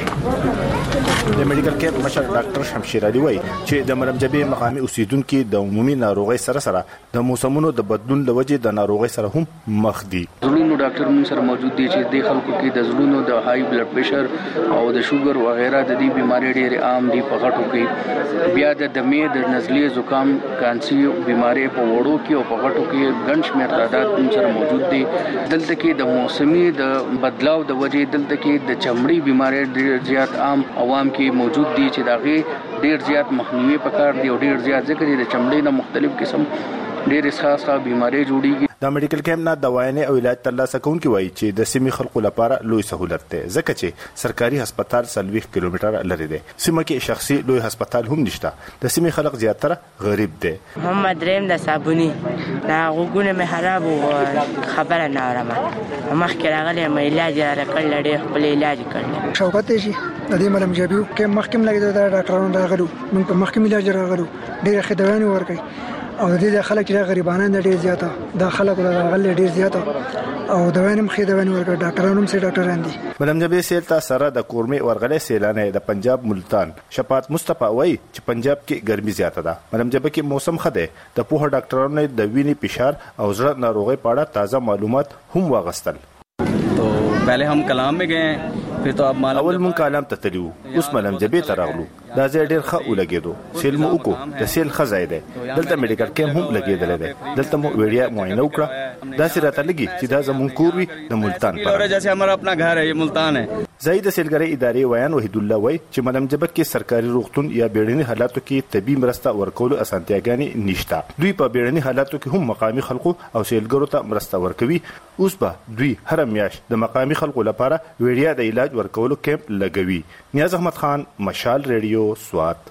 د میډیکل کیمپ مشر ډاکټر شمشیر علي وایي چې د ملم جبې مقامي اوسیدونکو د عمومي ناروغي سره سره د موسمونو د بدلون د وجې د ناروغي سره هم مخ دي زړونو ډاکټر مون سره موجود دي چې د خلکو کې د زړونو د هاي بلډ پریشر او د شوګر وغیرہ د دې بيمارۍ ډېر عام دي په غټو کې بیا د دمې د نزلې زکام کانسي بيمارۍ په وړو کې او په غټو کې ګڼ شمېر تعداد مون سره موجود دي دلته کې د موسمي د بدلاو د وجې دلته کې د چمړي بيمارۍ ډېر زیات عام عوام کې موجود دي چې داغه ډیر زیات مخنیوي پکار دی او ډیر زیات ذکر د چمړې نه مختلف قسم ډیر خاصه بيمارۍ جوړیږي د میډیکل کیمپ نه دوايانې او علاج ترلاسه کوونکي وایي چې د سیمې خلکو لپاره لوی سہولت ده ځکه چې سرکاري هسپتال سلويخ کیلومتر لري دی سیمه کې شخصي لوی هسپتال هم نشته د سیمې خلک زیاتره غریب دي محمد رحیم د صابونی دا غوګونه مې خراب او خبره نه اورم مخکې راغلی مې علاج راکړل ډېر خپل علاج کړل شوکت شي د دې ملم جبیو کې مخکې لګیدل دا ډاکټرانو راغلو موږ په مخکې علاج راغلو ډېر خدمات ورکړي او د دې خلک چې غریبانه نه ډېر زیاته د خلکو راغلي ډېر زیاته او دوانم خدمات ورکړي ډاکټرانو هم سي ډاکټران دي ملم جبې سیلتا سره د کورمي ورغلې سیلانه د پنجاب ملتان شفاعت مصطفی وای چې پنجاب کې ګرمي زیاته ده ملم جبې کې موسم خده د پوهه ډاکټرانو د وینې فشار او زړه ناروغي په اړه تازه معلومات هم واغستل تو پہلے ہم کلام میں گئے پھر تو اب اول مون کلام ته تلو اوس ملم جبې ته راغلو دا ځای ډېر ښه ولګېدو سیل مو وکړو د سیل ښه ځای دی دلته میډیکل کیمپ هم لګېدلی دی دلته مو وړیا معاینه وکړه داسې راته لګي چې دا زموږ کور وي د ملتان په جیسے ہمارا اپنا گھر ہے یہ ملتان ہے زاید سیلګری ادارې ویان وحید الله وای چې ملم جبک کې سرکاري روغتون یا بیړني حالاتو کې طبي مرسته ورکولو اسانتیاګانې نشته دوی په بیړني حالاتو کې هم مقامي خلکو او سیلګرو ته مرسته ورکوي اوس به دوی هر میاشت د مقامي خلکو لپاره وړیا د علاج ورکولو کیمپ لګوي نیاز احمد خان مشال ریډیو سوات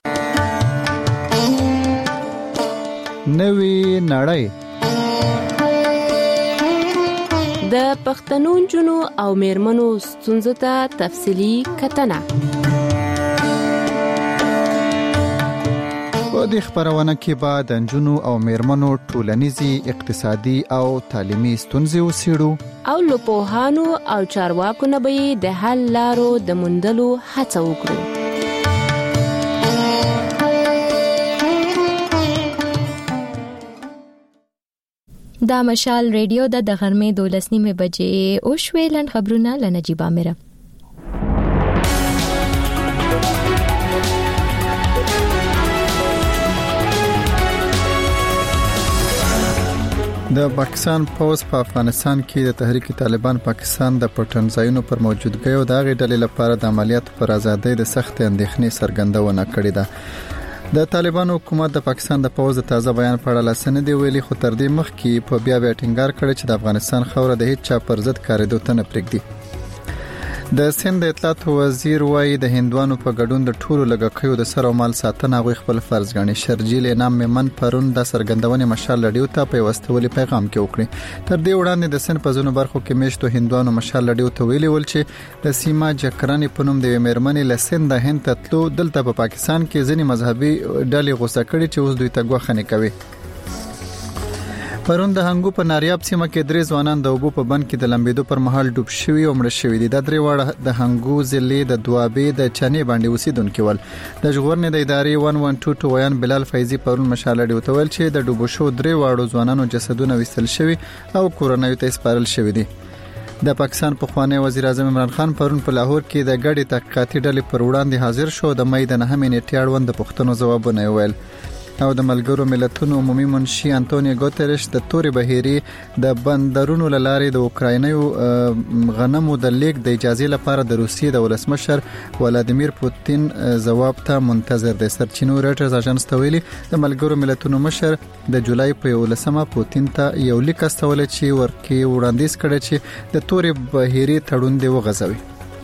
نوی نړۍ د پښتنو جنو او میرمنو ستونزو ته تفصيلي کتنه په دې خبرونه کې بعد انجونو او میرمنو ټولنیزي اقتصادي او تعلیمي ستونزې وسیړو او لوپوهانو او چارواکو نه به د حل لارو د موندلو هڅه وکړو دا مشال ریډیو د غرمې دولس نیمه بجې او شویلند خبرونه لنجيب امره. د پاکستان پوز په افغانستان کې د تحریک طالبان پاکستان د پټن ځایونو پر موجودګۍ او د غې ډلې لپاره د عملیاتو پر ازادۍ د سخت اندېښنې څرګندونه کړې ده. د طالبان حکومت د پاکستان د پوز د تازه بیان په اړه لسنه دی ویلي، خو تر دې مخکې په بیا بیا ټینګار کړی چې د افغانستان خوره د هیڅ چا پر ضد کارېدو ته نه پرېږدي. د سند اطلاعات وزیر وايي د هندوانو په ګډون د ټولو لګښیو د سر او مال ساتنه غوښ خپل فرض ګڼي. شرجیل انعام میمن پرون د سرګندونې مشال لډیو ته په واستولي پیغام کې وکړي. تر دې وړاندې د سند په ځینو برخو کې میشتو هندوانو مشال لډیو ته ویلي ول چې د سیما جکرانی په نوم د میرمنې لسند د هند ته تلو دلته په پا پاکستان کې ځینې مذهبي ډلې غوسه کړي چې اوس دوی ته غوښنه کوي. پرون د هنګو په ناریاب سیمه کې درې ځوانان د اوبو په بند کې د لمبېدو پر مهال ډوب شوي او مړه شوي دي. د درې واړه د هنګو ضلع د دوابې د چنې باندې اوسیدونکو ول. د ژغورنې د ادارې یک سل دوه ویان بلال فیضی پرون مشال ډیو تول چې د ډوب شو درې واړو ځوانانو جسدونه وستل شوي او کورونایو ته سپارل شوي دي. د پاکستان پخوانی وزیر اعظم عمران خان پرون په لاهور کې د ګډي تحقیقاتي ډلې پر وړاندې حاضر شو. د مې د نهمې نیټې اړوند د پښتنو ځوابونه ویل او د ملګرو ملتونو عمومي منشي انټونیو ګوتریش د توري بهيري د بندرونو لارې د اوکراینیو غنمو د لیک د اجازه لپاره د روسیې د ولسمشر ولادیمیر پوتین جواب ته منتظر دي. سرچینو رټرز اژانس ته ویلي د ملګرو ملتونو مشر د جولای په یولسمه پوتین ته یو لیک استول چې ورکی وړاندیز کړي چې د توري بهيري تړون دی وغځوي.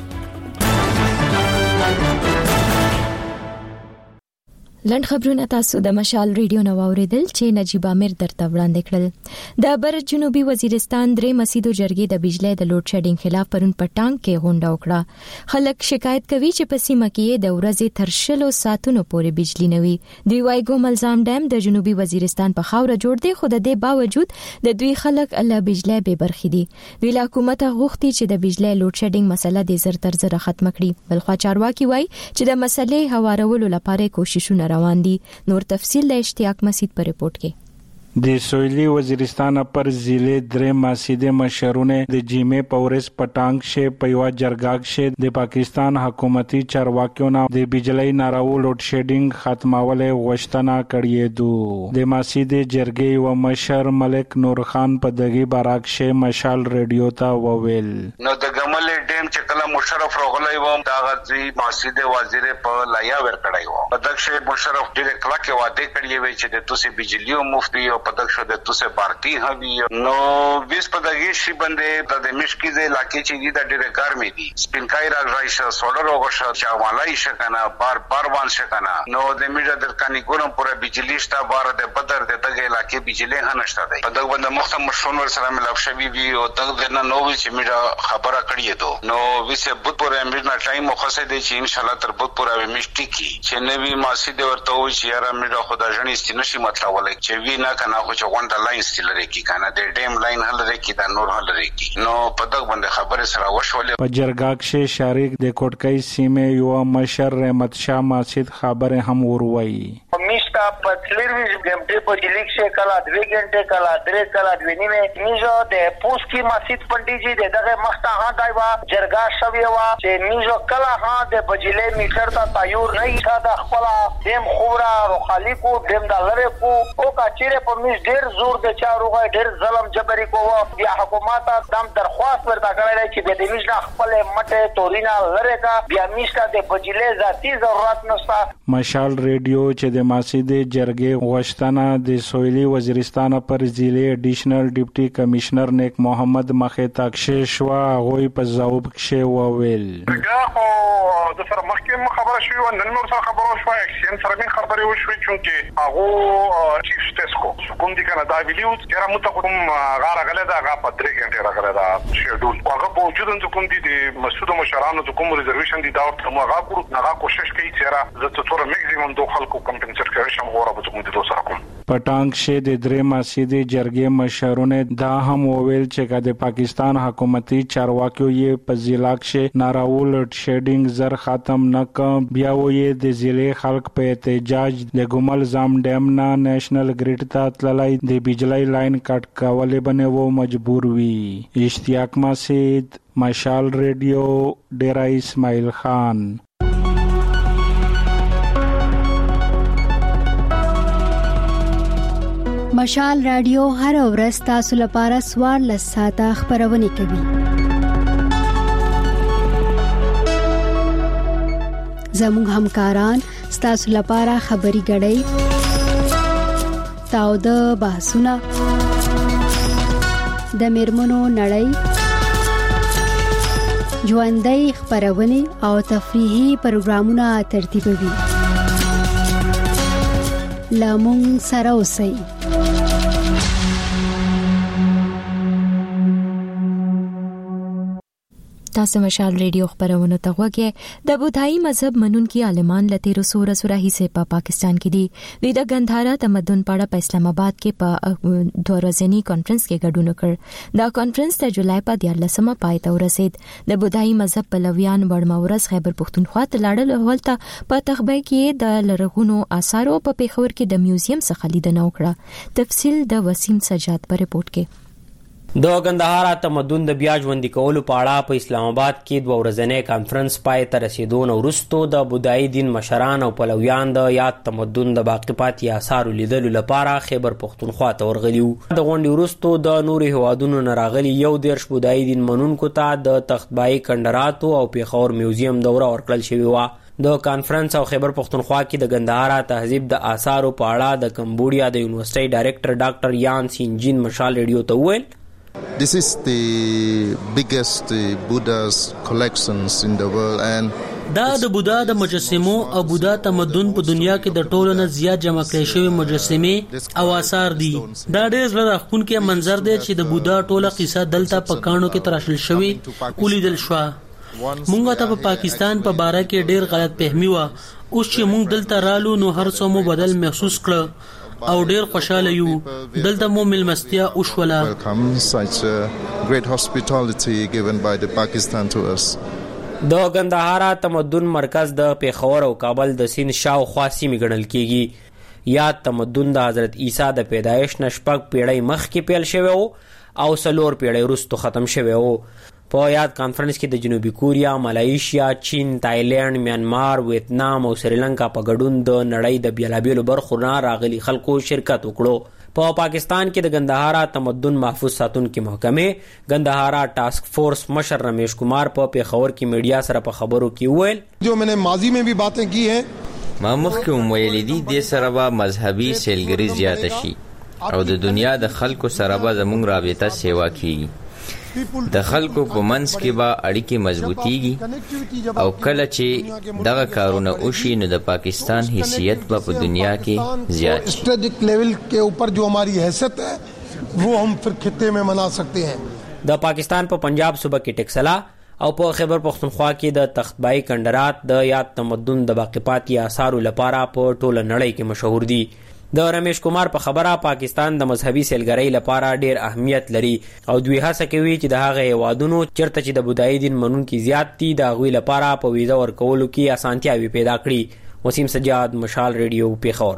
لند خبرونه تاسو د مشال ریډیو نو اوریدل چې نجيب امیر درته وړاندې کړل. د بر جنوبي وزیرستان درې مسیدو جرګې د بجلی د لوډ شیډینګ خلاف پرون پټانګ کې غونډه وکړه. خلک شکایت کوي چې په سیمه کې د ورځې تر شلو ساعتونو پورې بجلی نه وي. دوی وايي ګوملزام ډیم د جنوبي وزیرستان په خاوره جوړ دی، خو د دې باوجود د دوی خلک له بجلی به برخې دي. دوی له حکومت غوښتي چې د بجلی لوډ شیډینګ مسله د زر تر زر ختم کړي. بلخوا چارواکي وايي چې د مسلې هوارولو لپاره کوششونه روان دي. نور تفصیل د اشتیاق مسید پر رپورت کې. د سویلی وزیرستان پر ضلع درې مسجد مشرونه د جیمه پورس پټانګ شه په جرګاګ شه د پاکستان حکومتي چارواکیو نه د بجلی ناراو لوډ شیډینګ ختمول غوښتنه کړې دو. د مسجد جرګې و مشر ملک نور خان په دغه باراک شه مشال ریډیو ته وویل نو د ګمل ډیم چې کله مشرف راغلی و دا غزي مسجد وزیر په لایا ور کړای و. په دغه شه مشرف ډیر کله کې واده کړی وی چې د توسي بجلی او مفتی پدک شده تو سے پارٹی ہوئی نو بیس پدگی شی بندے د مشکی ز علاقے چی د ډیره ګرمي دي سپینکای را رایشه سولر وغشه چاوالای شکنه بار بار وان شکنه نو د میډه د کانی ګورم پورا بجلی شتا بار د بدر د دغه علاقے بجلی هنشته دی. په دغه بند مختم مشون ور سره ملاب شوی وی او دغه نه نو چې میډه خبره کړی دو نو وسه بوت پورا میډه ټایم مخصه دی چې ان شاء الله تر بوت پورا مشکی کی چې نوی ماسي د ورته و چې یاره میډه خدا ژنې ستنشي مطلب ولای چې وی نه کنه خو چې غونډه لاین ستل لري کی کنه د ډیم لاین هل لري کی دا نور هل لري کی نو په دغه باندې خبره سره وشولې. په جرګاک شه شریک د کوټکای سیمه یو مشر رحمت شاه ماسید خبره هم وروي میشتا پتلری ګمټه په لیک شه کلا دوه غنټه کلا درې کلا دوه نیمه نیزو د پوس کی مسجد پنډي جی دغه مخته ها دایوا جرګا شوی وا چې نیزو کلا ها د بجلی میټر ته تایور نه ښه د خپل دیم خورا رو خالقو دیم د لری کو او کا چیرې په میش ډیر زور د چاروغه ډیر ظلم جبري کوو. بیا حکومت دم درخواست ورته کړی چې د دې میش خپل مټه تورینا لری کا بیا میشته د بجلی ذاتی ضرورت نشته. مشال ریډیو چې د مسجد جرګې غوښتنه د سویلی وزیرستان پر ضلع اډیشنل ډیپټي کمشنر نیک محمد مخه تاکشه شو غوي په ځواب کې وویل د سره مخکې خبره شوې و نن نور سره خبره شوه اکسین سره مين خبرې وشوې چې هغه چیف سټیسکو کوم دي کنه دا ویلیو چې را مت کوم غاره غله دا غا په درې غنټه راغله دا شیډول هغه په وجود د کوم دي د مسعود مشرانو د کوم ریزرویشن دي دا ورته هغه کړو هغه کوشش کوي چې را زه ته تر میکسیمم دوه خلکو کمپنسیټ کوي شم غوړه به کوم دي دوه سره کوم پټانګ شه د درې ماسیدي جرګې مشرونه دا هم وویل چې د پاکستان حکومتي چارواکیو یې په ضلع کې ناراول شیډینګ زر ختم نکم بیا وې د ضلع خلک په احتجاج د ګمل زام ډیم نه نېشنل ګریډ ته تللای د بجلی لاین کټ کولې بنه وو مجبور وی. اشتیاق مسید، مشال ریډیو، ډیرا اسماعیل خان. مشال رادیو هر ورځ تاسو لپاره سوار لساته خبرونه کوي. زموږ همکاران تاسو لپاره خبري غړي تاو د بحثونه د میرمنو نړۍ ژوندۍ خبرونه او تفریحي پروګرامونه ترتیبوي. لامون سره اوسئ. تاسو مشال ریډیو خبرونه ته غوږی. د بودایي مذهب منونکي عالمان لته رسول سره حصے په پاکستان کې دي. د ګندهارا تمدن پاړه په اسلام آباد کې په دوه ورځنی کانفرنس کې ګډون وکړ. دا کانفرنس د جولای په دیارلسمه پای ته ورسید. د بودایي مذهب پلویان وړماورز خیبر پښتونخوا ته لاړل. ولته په تخبه کې د لرغونو آثارو په پیښور کې د میوزیم څخه لیدنه وکړه. تفصیل د وسیم سجاد په رپورت کې. د ګندهارا تمدن د بیا ژوندۍ کولو په اړه په اسلام آباد کې دوه ورځنی کانفرنس پای ته رسیدو نو وروسته د بودایي دین مشران او پلویان د یاد تمدن د باقی پاتې آثارو لیدلو لپاره خیبر پښتونخوا ته ورغلي وو. د غونډې وروسته د نورو هیوادونو نه راغلي یو دیرش بودایي دین منونکو ته د تختبای کندراتو او پیښور میوزیم دوره ورکړل شوې وه. د کانفرنس او خیبر پښتونخوا کې د ګندهارا تهذیب د آثارو په اړه د کمبودیا د یونیورسيټي ډایریکټر ډاکټر یان سینجین مشال ریډیو ته وویل This is the biggest uh, Buddha's collections in the world and دا د بودا د مجسمو او بودا تمدن په دنیا کې د ټولو نه زیات جمع کړي شوی مجسمه او آثار دي. دا ډېر زړه راښکونکی منظر دی چې د بودا ټوله قصه دلته په کانو کې تراشل شوی ولیدل شو. مونږ ته په پاکستان په باره کې ډېر غلط فهمي و. اوس چې مونږ دلته رالو نو هر څه مو بدل محسوس کړ او ډیر خوشاله یو. دلته مو ملمستیا وشوله. great hospitality given by the Pakistan to us. د ګندهارا تمدن مرکز د پیښور او کابل د سین شاوخوا سیمې ګڼل کیږي. یاد تمدن د حضرت عیسی د پیدایش نشپک پیړۍ مخکې پیل شوی او سلور پیړۍ وروسته ختم شوی و. په یاد کانفرنس کې د جنوبي کوریا، ملایشیا، چین، تایلند، میانمار، ویتنام او سریلانکا په ګډون د نړۍ د بیلابیلو برخو نه راغلي خلکو شرکت وکړو. په پا پاکستان کې د ګندهارا تمدن محفوظ ساتونکو محکمې ګندهارا ټاسک فورس مشر رمیش کمار په پیښور کې میډیا سره په خبرو کې وویل جو میں نے ماضی میں بھی باتیں کی ہیں ما مخکې ویلي دي د سره به مذهبي سیلګری زیات شي او د دنیا د خلکو سره به زموږ رابطه سیوا کیږي. د خلکو په منځ کې به اړیکې مضبوطیږي او کله چې دغه کارونه وشي نو د پاکستان حیثیت به په دنیا کې زیات شي. اسټریټیک لیول کې اوپر جو ہماری حیثیت ہے وہ ہم پھر خطے میں منا سکتے ہیں. د پاکستان په پنجاب صوبه کې ټکسلا او په خیبر پښتونخوا کې د تختبای کندرات د یاد تمدن د باقی پاتې آثارو لپاره په ټوله نړۍ کې مشهور دي. د رمیش کمار په خبره پاکستان د مذهبي سیلګرۍ لپاره ډیر اهمیت لري او دوی هڅه کوي چې د هغه هیوادونو چرته چې د بودایي دین منونکي زیات دي د هغوی لپاره په ویزه ورکولو کې اسانتیاوې پیدا کړي. وسیم سجاد، مشال ریډیو، پیښور.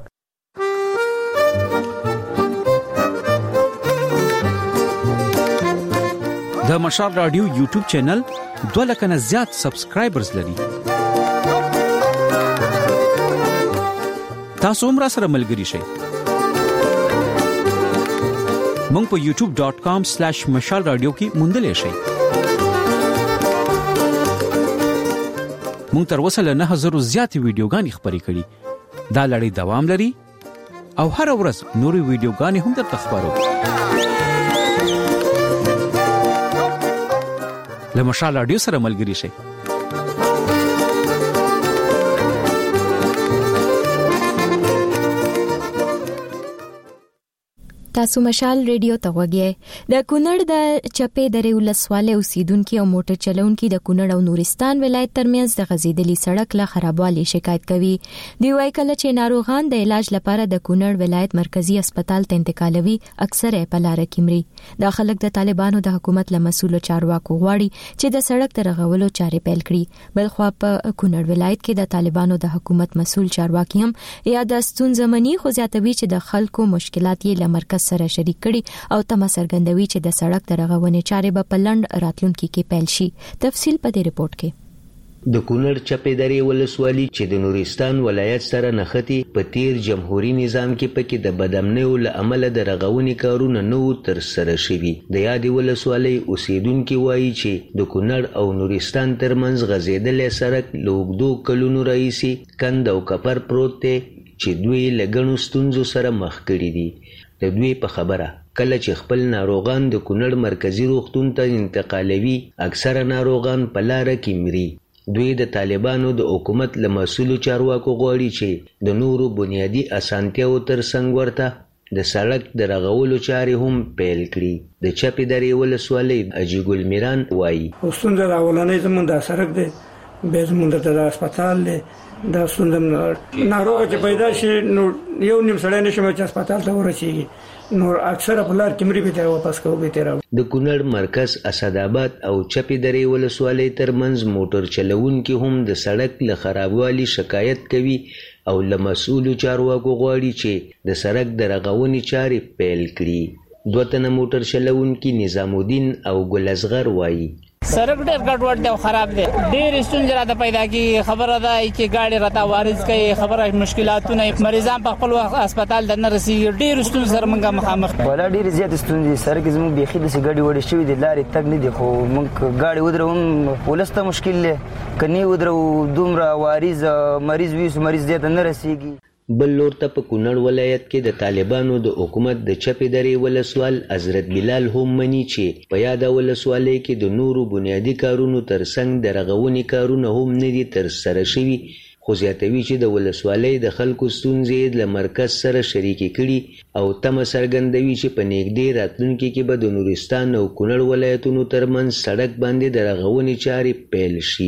د مشال رادیو یوټیوب چینل دوه لک نه زیات سبسکرایبرز لري. تاسو هم را سره ملګری شئ. مونږ په یوټیوب ډاٹ کام سلیش مشال رادیو کې موندلی شئ. مونږ تر اوسه له نه هزارو زیاتې ویډیوګانې خپرې کړي. دا لړۍ دوام لري او هر ورځ نورې ویډیوګانې هم درته خپرو. له مشال رادیو سره ملګری شئ. تاسو مشال ریډیو ته وګورئ. د کونړ د چپې درې ولسوالۍ اوسیدونکو او موټر چلونکو د کونړ او نورستان ولایت ترمنځ د غزیدلي سړک له خرابوالي شکایت کوي. دی وايي کله چې ناروغان د علاج لپاره د کونړ ولایت مرکزی هسپتال ته انتقالوي اکثره په لار کې مري. دا خلک د طالبانو د حکومت له مسؤل چارواکو غواړي چې د سړک د رغولو چارې پیل کړي. بلخو په کونړ ولایت کې د طالبانو د حکومت مسؤل چارواکي هم یا د ستونزمنې خو زیاتوي چې د خلکو مشکلات یې له مرکز سره شریک کړي او تمه څرګندوي چې د سړک د رغونې چارې به په لنډ راتلونکي کې پیل شي. تفصیل په دې ریپورت کې. د کونړ چپې درې ولسوالۍ چې د نورستان ولایت سره نښتي په تیر جمهوریت نظام کې پکې د بدامنیو له امله د رغونې کارونه نه وو ترسره شوي. د یادې ولسوالۍ اوسیدونکي وایي چې د کونړ او نورستان ترمنځ غځېدلی سړک له اوږدو کلونو راهیسې کند او کپر پروت دی چې دوی له ګڼو ستونزو سره مخ کړي دي. د دوی په خبره کله چې خپل ناروغان د کونړ مرکزی روغتون ته انتقالوي اکثره ناروغان په لاره کې مري. دوی د طالبانو د حکومت له مسؤلو چارواکو غواړي چې د نورو بنیادی اسانتیاو ترڅنګ ورته د سړک د رغولو چارې هم پیل کړي. د چپې درې ولسوالۍ اجیګل میران وایي ستونزه د اولنۍ زموږ د سړک دی، بیا زموږ د هسپتال دی. دا ستونزه ناروغ چې پیدا شي نو یو نیم سړی نشي چې هسپتال ته ورسیږي، نور اکثره په لار کې مري به واپس کوو به تیرا. د کونړ مرکز اسداباد او چپې درې ولسوالۍ ترمنځ موټر چلوونکي هم د سړک له خرابوالي شکایت کوي او له مسؤلو چارواکو غواړي چې د سړک د رغونې چارې پیل کړي. دوه تنه موټر چلوونکي نظام الدین او ګل اصغر وایي سړک ډېر ګډوډ دی او خراب دی، ډېر ستونزې راته پیدا کیږي. خبره ده چې ګاډي راته وارد کوي، خبره مشکلاتونه، مریضان په خپل وخت هسپتال ته نه رسیږي. ډېر ستونزې سره موږ مخامخ ولا ډېر زیات ستونزې سره کې زموږ بيخي د ګاډي وړي شوی دی، لارې تګ نه دی. خو موږ ګاډي ودرو ولسته مشکل دی، کني ودرو دومره واریز مریض ویس مریض دې ته نه رسیږي. بل لور ته په کونړ ولایت کې د طالبانو د حکومت د چپې درې ولسوال حضرت بلال هم مني چې په یاده ولسوالۍ کې د نورو بنیادی کارونو ترڅنګ د رغونې کارونه هم نه دي ترسره شوي. خو زیاتوي چې د ولسوالۍ د خلکو ستونزې له مرکز سره شریکې کړي او تمه څرګندوي چې په نږدې راتلونکي کې به د نورستان او کونړ ولایتونو ترمنځ سړک باندې د رغونې چارې پیل شي.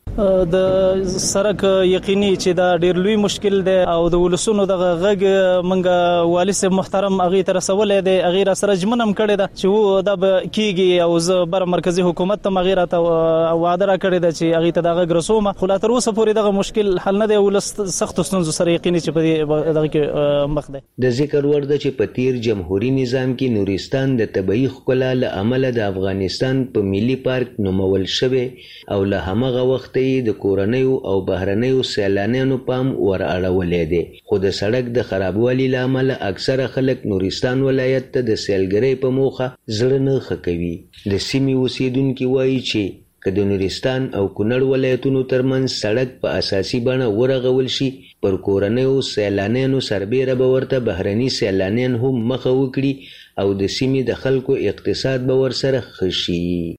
د سړک یقیني چې دا ډیر لوی مشکل دی او د ولسونو د غږ منګه والي صاحب محترم اغه تر سوالې دی اغه سره جمنم کړی دا چې وو د کیږي او زه بر مرکزی حکومت ته مغیره ته وعده را کړی دا چې اغه ته د غږ رسومه خو لا تر اوسه پورې دغه مشکل حل نه دی ولس سخت ستونزو سره یقیني چې په دغه کې مخ دی. د ذکر ور ده چې په تیر جمهوریت نظام کې نورستان د طبيعي ښکلا له امله د افغانستان په ملي پارک نومول شوی او له همغه وخت د کورنیو او بهرنیو سیلانیانو پام ور اړولې دي. خو د سړک د خرابوالي لامل اکثره خلک نورستان ولایت ته د سیلګرۍ په موخه زړه نه خکوي. د سیمې اوسیدونکو وایي چې که د نورستان او کونړ ولایتونو ترمنځ سړک په اساسي بڼه ورغول شي پر کورنیو سیلانیانو سربېره به ورته بهرني سیلانیان هم مخه وکړي او د سیمې د خلکو اقتصاد به ورسره ښه شي.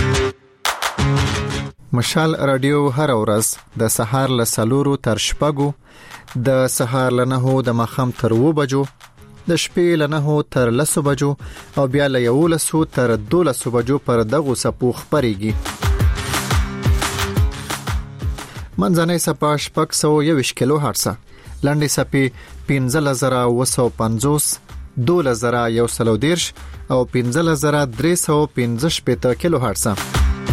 مشال رادیو هر ورځ د سهار له سلورو تر شپږو، د سهار له نهو د ماښام تر اوو بجو، د شپې له نهو تر لسو بجو او بیا له یولسو تر دولسو بجو پر دغو څپو خپرېږي. منځنۍ څپه شپږ سوه یوویشت کیلو هرټزه، لنډې څپې پنځلس زره اوه سوه پنځوس، دولس زره یو سل او دېرش او پنځلس زره درې سوه پنځه شپېته کیلو هرټزه.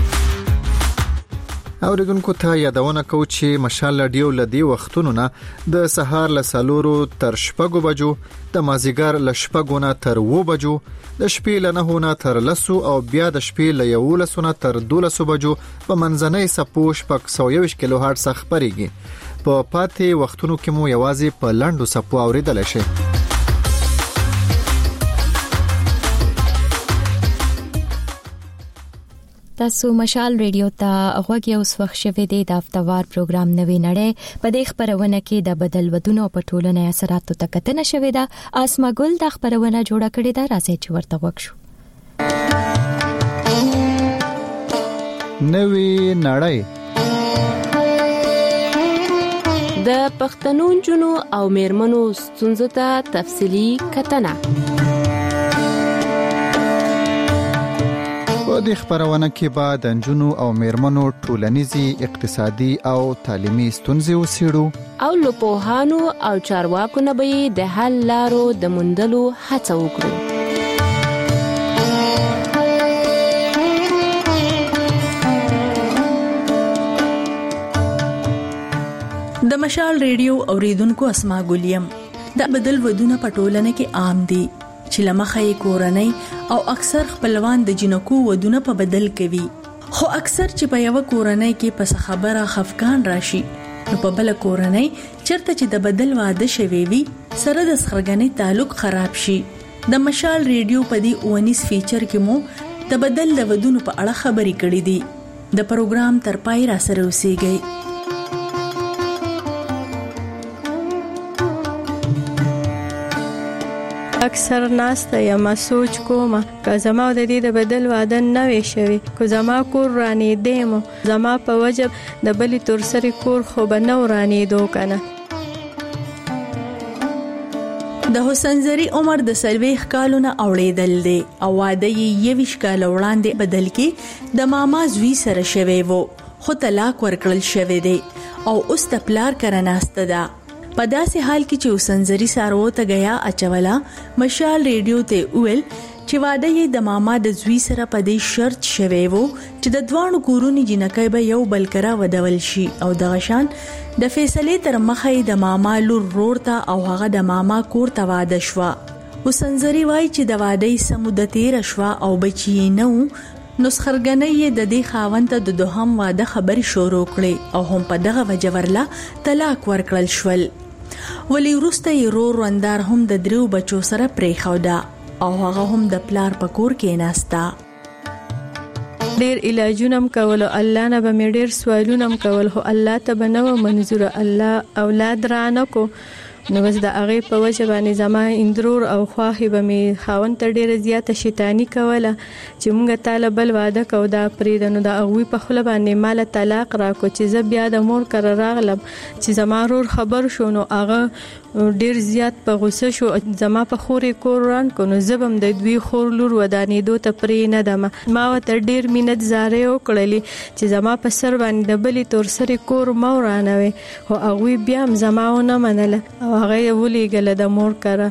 اوریدونکو ته یادونه کوو چې مشال رادیو لدی وختونو نه د سهار له سلورو تر شپږو بجو، د مازیګر له شپږو نه تر اوو بجو، د شپې له نهو نه تر لسو او بیا د شپې له یولسو نه تر دولسو بجو په منځنۍ څپو شپږ سوه یوویشت کیلو هرټز خپرېږي. په پاتې وختونو کې مو یوازې په لنډو څپو اوریدلی شئ. تاسو مشال ریډیو ته غوږ یو وخت شوه دی د افتوار پروګرام نوې نړۍ په دې خبرونه کې د بدل ودونو په ټولنې اثراتو ته کتنه شوې ده. اسما ګل د خبرونه جوړه کړې ده، راځي چې ورته وښو. نوې نړۍ د پښتنو جنو او میرمنو ستونزو ته تفصیلی کتنه. په دې خبرونه کې به د نجونو او میرمنو ټولنیزي، اقتصادي او تعلیمي ستونزې وڅېړو او له پوهانو او چارواکو نه به د حل لارو د موندلو هڅه وکړو. د مشال ریډیو اوریدونکو اسما ګلیم د بدل ودونه پټولنه کې عام دي چې لمخه کورنۍ او اکثر خپلوان د جنکو ودونه په بدل کوي، خو اکثر چې په یو کورنۍ کې پس خبره خفقان راشي نو په بل کورنۍ چرته چې د بدل واده شوي وي سره د سرګنې تعلق خراب شي. د مشال ریډیو په دې اونیس فیچر کې مو د بدل د ودونو په اړه خبرې کړې دي. د پروګرام تر پای را سره اوسئ. اکثر ناسته یا ما سوچ کومه که زما د دې د بدل واده نه وي شوی، که زما کور رانې دیمو زما په وجب د بلی تور سری کور خو به نه رانې دو کنه. د حسن زری عمر د سلويخ کالونه اوړېدل دی او واده یې یویش کال وړاندې بدل کې د ماما زوی سره شوی وو، خو طلاق ورکړل شوی دی او اوس د پلار کره ناسته ده. په داسې حال کې چې وسنځري سارو ته غیا اچولا مشال ریډیو ته ویل چې واده یې د ماما د زوی سره په دې شرط شوی وو چې د دوانو کورونی جنکای به یو بل کرا ودول شي او د غشان د فیصله تر مخه د ماما لور رورته او هغه د ماما کور ته واده شو. وسنځري وای چې د واده سموده تیر شو او بچی نو نو سخرګنې د دې خاوند د دوهم واده خبر شروع کړي او هم په دغه وجورلا طلاق ورکړل شول. ولی ورسته یې رو روندار هم د دریو بچو سره پرې خودا او هغه هم د پلار په کور کې ناستا. ډیر علاجونم کول، الله نه به مې ډیر سوالونم کول، خو الله ته به نو منظور الله اولاد رانه کو نو بس د هغه په وجه باندې زما اندرور او خواخي به می خاون ته ډیره زیاته شیطانی کوله چې مونږه تعالی بل واده کو دا پریدنو د هغه په خپل باندې مال طلاق راکو چې زه بیا د مور کر راغلم چې زما رور خبر شو نو هغه ډیر زیات په غوسه شو، زما په خوري کوران کو نو زبم د دوی خور لور ودانې دو ته پری نه دم. ما وته ډیر مینت زاره وکړلې چې زما په سر باندې د بلی تور سره کور مورانه وي، خو هغه بیا زماونه منله او هغه ولي ګل د مور کړه.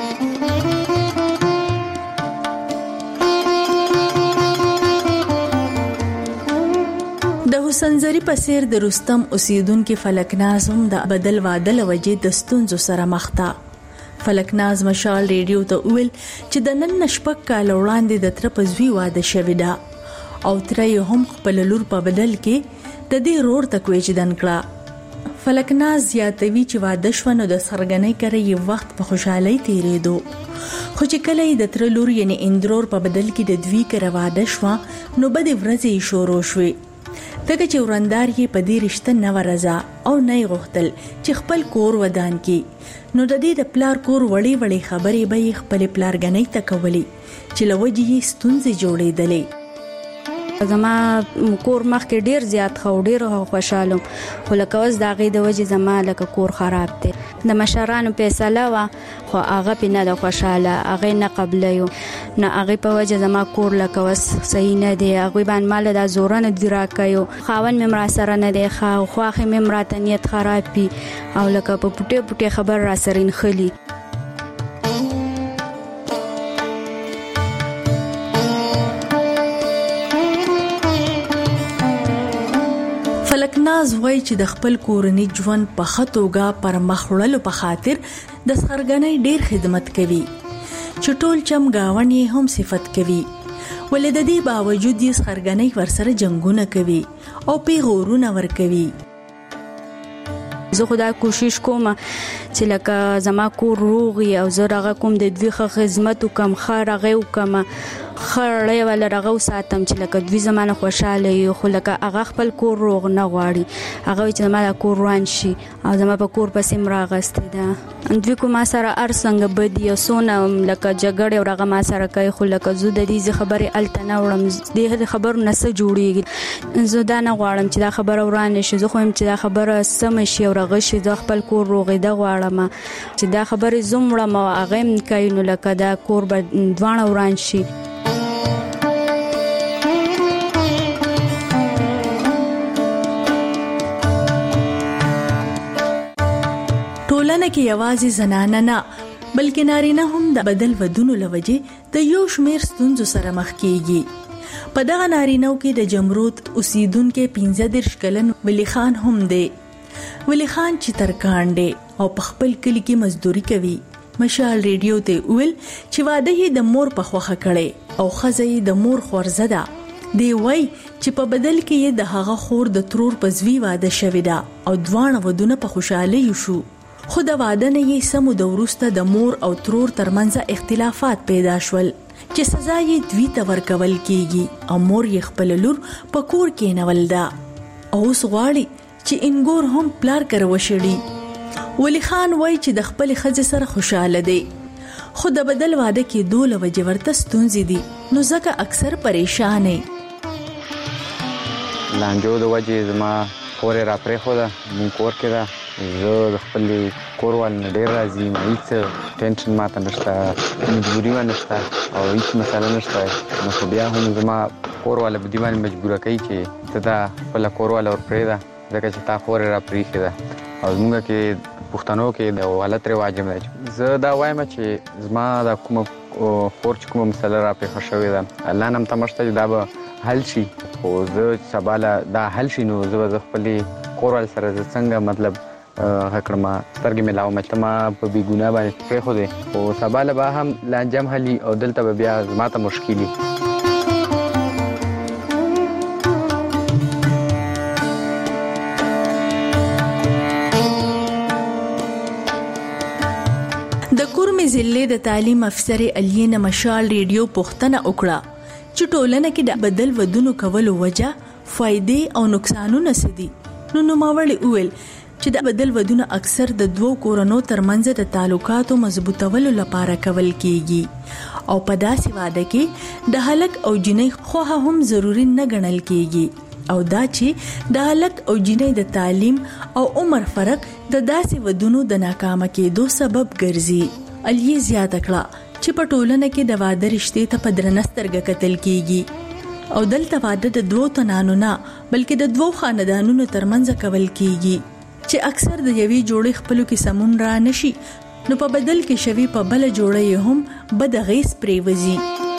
د حسن زری په سیر د رستم اوسیدونکو فلکناز هم د بدل واده لوجې د ستونزو سره مخ ده. فلکناز مشال ریډیو ته ویل چې د نن نشپک کال وړاندې د تر پزوی واده شوی ده او تر یې هم خپل لور په بدل کې د دې رور تکوي جدن کړه. فلکناز زیاتوي چې واده شونه د سرګنۍ کرے یو وخت په خوشحالي تیرېدو، خو چې کله د تر لور یعنی اندرور په بدل کې د دوی کرے واده شو نو بد ورځې شروع شوې. دغه چې ورندار یې په دې رشتہ نه ورزا او نه غوښتل چې خپل کور ودان کی، نو د دې د پلار کور وړي وړي خبرې به خپل پلارګنۍ ته کولی چې لوجي ستونزې جوړېدلې. زما کور مخکې ډیر زیات خو ډیر خوشاله، خو لکه اوس دا غي د وجه زما لکه کور خراب دی. د مشرانو فیصله وا خو هغه په نه د خوشاله هغه نه قبلایو نه هغه په وجه زما کور لکه اوس صحیح نه دی. هغه باندې مال د زورن دی راکایو، خاون مې مرا سره نه دی، خو خواخه مې مرا ته نیت خراب پی او لکه په پټه پټه خبر را سرین خلی. فلکناز وای چې د خپل کورنی ژوند په خطوګه پر مخړلو په خاطر د سرګنۍ ډیر خدمت کوي چې ټول چم گاون یې هم صفت کوي، ولې د دې باوجود یې سرګنۍ ورسره جنگونه کوي او پیغورونه ور کوي. زه خدای کوشش کوم چې لکه زما کور روغي او زه راغ کوم د دوی خدمت وکم، خارغه وکم، خړې ولا راغو ساتم چې لکه دوی زمانه خوشاله یو، خو لکه هغه خپل کور روغ نه غواړي، هغه چې زما کور روان شي او زما په کور پسې مراغسته ده. دوی کوم سره ارڅنګ بدی او سونه لکه جګړه او هغه ما سره کوي، خو لکه زه د دې خبرې التنه وړم، دې خبر نه څه جوړیږي. زه دا نه غواړم چې دا خبره ورانه شي، زه خو هم چې دا خبره سم شي او رغ شي، د خپل کور روغ ده غواړم چې دا خبره زومړه ما هغه کوي نو لکه دا کور به دوانه وران شي. ټولنه کې یوازې زنانه نه بلکې نارینه هم د بدل ودونو لوجې د یو شمیر ستونزو سره مخ کیږي. په دغه نارینهو کې د جمرود اوسیدونکو پنځه دېرش کلن ولی خان هم دی. ولی خان چې ترکان دی او په خپل کلی کې مزدوري کوي. مشال ریډیو ته ویل چې واده یې د مور په خوخه کړي او ښځه یې د مور خورزه ده. دی وای چې په بدل کې یې د هغه خور د ترور په زوی واده شوی ده او دواړه ودونه په خوشحالي شو. خو د واده نه یې سمو د وروسته د مور او ترور ترمنځ اختلافات پیدا شول چې سزا یې دوی ته ورکول کیږي او مور یې خپل لور په کور کې نول ده او اوس غواړي چې انګور هم پلار کر وشړي. ولی خان وای چې د خپل ښځې سره خوشاله دی خو د بدل واده کې دوله وجې ورته ستونزې دي نو ځکه اکثر پریشان دی. لانجو د وجې زما خورې را پرېښوده مونږ کور کې ده زه د خپلې کوروال نه ډېر راضي یم هېڅ ټینشن ماته نشته مجبوري به نشته او هېڅ مسله نشته نو خو بیا هم زما کورواله په دې باندې مجبوره کوي چې ته دا خپله کورواله ور پرېږده ځکه چې تا خورې را پرېښې ده او زموږ کې پښتنو کې د حالت رواج هم دی. زه دا وایم چې زما دا کومه خور چې کومه مسله را پېښه شوې ده الله نه هم تمه شته چې دا به حل شي خو زه چې سبا له دا حل شي نو زه به زه خپلې کوروال سره زه څنګه مطلب ښه کړم سترګې مې لاوم چې ما په بې ګناه باندې پرېښودې خو سبا له به هم لانجه هم حلي او دلته به بیا زما ته مشکل وي. ضلع د تعلیم افسر الینا مشال ریډیو پوښتنه وکړه چې ټولنه کې د بدل ودونو کولو وجه فائدې او نقصانونه څه دي. نو نوموړي وویل چې د بدل ودونه اکثر د دوو کورنو ترمنځ د تعلقاتو مضبوطولو لپاره کول کیږي او په داسې واده کې د هلک او جنۍ خوښه هم ضروری نه ګڼل کیږي او دا چې د هلک او جنۍ د تعلیم او عمر فرق د داسې ودونو د ناکامه کېدو سبب ګرځي. الیه زیاته کړه چې په ټولنه کې د واده رشتې ته په درنه سترګه کتل کیږي او دلته واده د دوو تنانو نه بلکې د دوو خاندانونو ترمنځ کول کیږي چې اکثر د یوې جوړې خپلو کې سمون را نشي نو په بدل کې شوی په بل جوړې هم بد غیس پریوزي.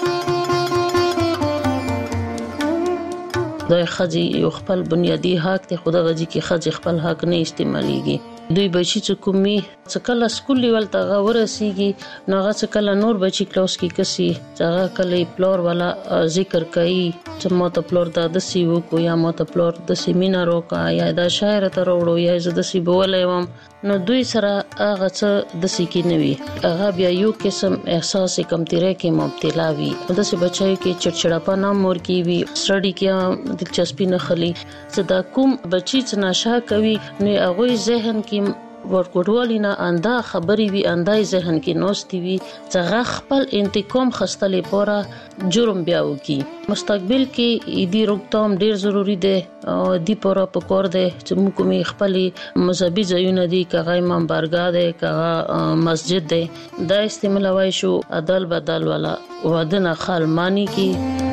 د خځې یو خپل بنیادی حق ته خود غږی کې خځې خپل حق نه استعماليږي. دوی بچی چې کومي څکله سکول لیول ته غوړسیږي نو هغه څکله نور بچی کلاس کې کسي هغه کله پلور والا ذکر کوي چې مو ته پلور د دسی وو کو یا مو ته پلور د سیمینار وکا یا د شاعر ته وروړو یا د دسی بولې وم نو دوی سره هغه څه د سکی نوي هغه بیا یو قسم احساس کمتره کې مبتلا وي د دسی بچای کې چړچړاپا نام مور کی وي سټډي کې دلچسپي نه خلی صدا کوم بچی چې نشه کوي نو هغه ذهن کې ورکوټوالینا انده خبري وی اندای ذهن کې نوستي وی چې خپل انتقام خستلې پورا جرم بیاو کی مستقبل کې دی روکتام ډیر ضروری دی او دی پورا پکور دی چې موږ کومي خپل مذهبي ځایونه دي کغه امام بارګاه دی کغه مسجد دی دا استعمالوي شو عدل بدل والا ودنه خال مانی کی.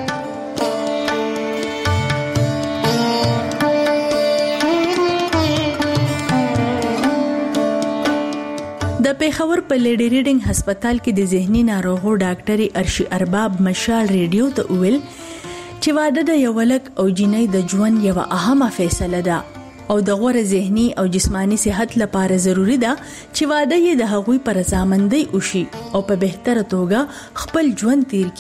د پیښور په لیډي ریډینګ هسپتال کې د ذهني ناروغو ډاکټري ارشي ارباب مشال ریډیو ته ویل چې واده د یو ولک او جنۍ د ژوند یو اهمه فیصله ده او د غوړه ذهني او جسمانی صحت لپاره ضروری ده چې واده یې د هغوی پر رضامندۍ وشي او په بهتره توګه خپل ژوند تیر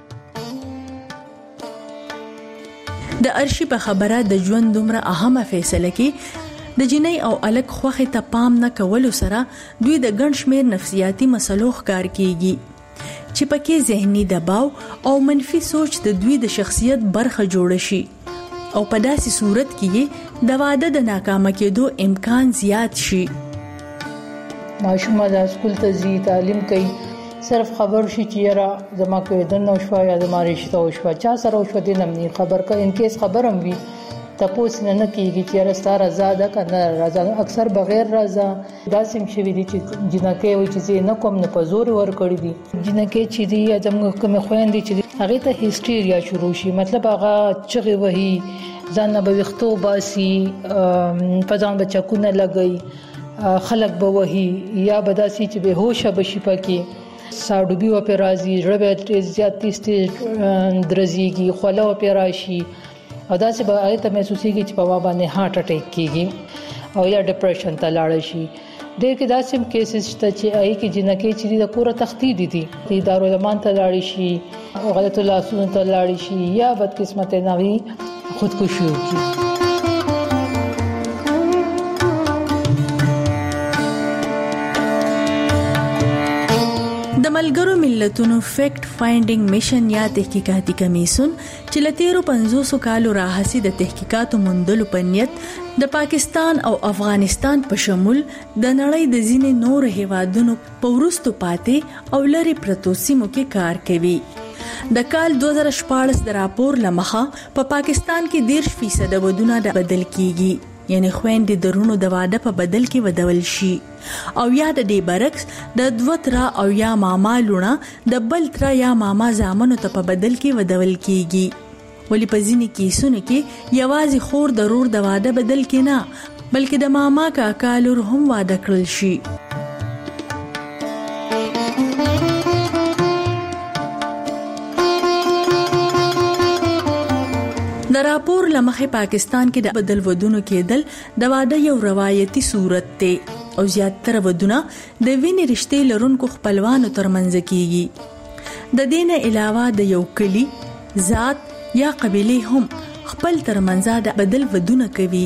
کړي. د ارشي په خبره د ژوند دومره اهمه فیصله کې د جنۍ او الک خوخه ته پام نه کولو سره دوی د ګڼ شمیر نفسیاتي مسلو ښکار کیږي چې پکې ذهني دباو او منفي سوچ د دوی د شخصیت برخه جوړ شي او په داسې صورت کې د واده د ناکامه کېدو امکان زیات شي. ماشومه د سکول ته ځي تعلیم کوي صرف خبر شي چې یاره زما کې دنه شو یا زما رشتہ شو چا سره شو دې نه خبر کا ان کیس خبرم وي تاسو نه نه کیږي چې راستا رضا ده کنه رضا اکثر بغیر رضا داسم شوی دي چې جنکه وي چې نه کوم نه په زور ور کړی دي جنکه چې دی زموږ کوم خويندې چې هغه ته هیستریا شروع شي مطلب هغه چغه وهي ځان به وختو باسي په ځان بچا کو نه لګي خلک به وهي یا به داسې چې به هوشه بشي پکې ساډوبي و په راځي ژړه به زیات تیز تیز درزيږي خوله و په راشي او داسې به آیت محسوسيږي چې په باندې هارت اٹیک کیږي او یا ډیپریشن ته لاړ شي. ډېر کې داسې کیسز شته چې آی کې جنکې چې د کوره تختی دي دي دارالمان ته لاړ شي او غلط لاسونو ته لاړ شي یا بد قسمت نوي خودکشي وکړي. د ملګرو ملتونو فیکټ فایندینګ میشن یا تحقیقاتي کمیسون چې لتیرو پنځوس کالو راهسي د تحقیقاتو موندلو په نیت د پاکستان او افغانستان په شمول د نړۍ د ځینې نور هیوادونو په وروستو پاتې او لري پرتو سیمو کې کار کوي. د کال دوه زره شپاړس د راپور لمخه په پاکستان کې ډیر فیصد ودونه بدل کیږي یعنی خويندې درونو د واده په بدل کې ودول شي او یا د دې برعکس د دوترا او یا ماما لونه د بل تر یا ماما زامنو ته په بدل کې ودول کیږي. ولی په ځینې کیسونو کې یوازې خور ضرور د واده بدل کې نه بلکې د ماما کاکا لور هم واده کړل شي. د راپور لمخې پاکستان کې د بدل ودونو کېدل د واده یو روایتي صورت ته او زیاتره ودونه د وینې رشتې لرونکو خپلوانو ترمنځ کیږي. د دینه علاوه د یو کلی ذات یا قبيله هم خپل ترمنځ د بدل ودونه کوي.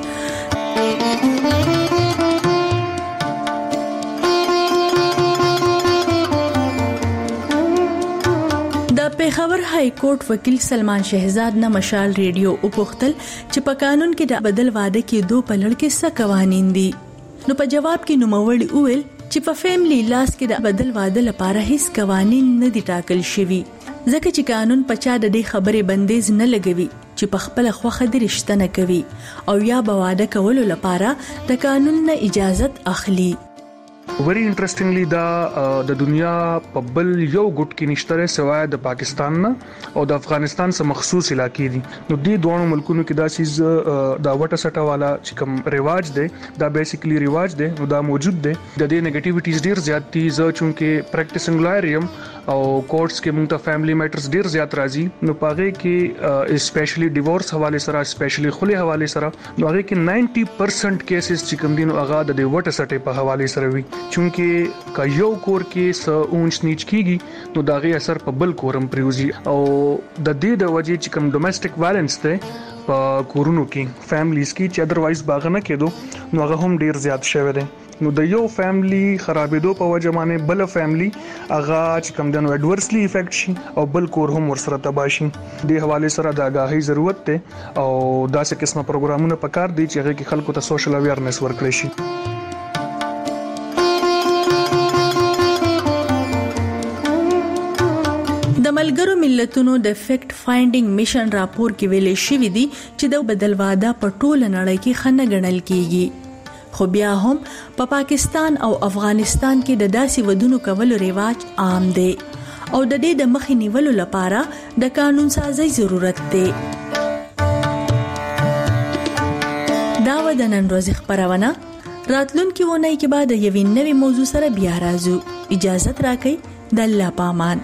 پیښور های کورټ وکیل سلمان شهزاد نه مشال ریډیو او پختل چې په قانون کې د بدل واده کې دوه په لړ کې څه قوانين دي. نو په جواب کې نوموړي وویل چې په فیملی لاس کې د بدل واده لپاره هیڅ قوانين نه دي ټاکل شوي ځکه چې قانون په چا د دې خبرې بندیز نه لګوي چې په خپل خوخه د رشتہ نه کوي او یا به واده کولو لپاره د قانون نه اجازت اخلي. وری انټرېسټینګلی دا د دنیا په بل یو ګټ کې نشته سوای د پاکستان نه او د افغانستان سره مخصوص علاقې دي. نو دې دوه ملکونو کې دا سیز دا وټه سټه والا چې کوم رواج دی دا بیسیکلی رواج دی نو دا موجود دی. د دې نیگیټیویټیز ډیر زیات دي زه چونکه پریکټیسینګ لایر یم او کورټس کې موږ ته فیملی میټرز ډیر زیات راځي نو پاره کې اسپیشلی ډیورس حواله سره اسپیشلی خلی حواله سره نو هغه کې نائنټي پرسنټ کیسز چې کوم دي نو هغه د وټه سټه په حواله سره وي چونکه کا یو کور کې س اونچ نیچ کیږي نو داغه اثر په بل کورم پریوزي او د دې د وجې چې کوم ډومېسټک وایلنس ته په کورونو کې فیملیز کې چې ادروایز باغ نه کېدو نو هغه هم ډیر زیات شوی دی. نو د یو فیملی خرابېدو په وجه باندې بل فیملی هغه چې کوم دنو اډورسلی افیکټ شي او بل کور هم ورسره تباہ شي. د حواله سره د آگاهی ضرورت ده او داسې قسمه پروګرامونه پکار دي چې هغه کې خلکو ته سوشل اویرنس ورکړي شي. د ملګرو ملتونو د فیکټ فایندینګ میشن راپور کې ویل شوی دی چې د بدل واده په ټوله نړۍ کې خنه ګڼل کیږي خو بیا هم په پا پاکستان او افغانستان کې د داسې ودونو کولو رواج عام دی او د دې د مخې نیولو لپاره د قانون سازي ضرورت دی. دا و د نن ورځې خبرونه راتلونکي ونې کې بعد یوې نوې موضوع سره بیا راځو. اجازه راکړئ د الله پامان.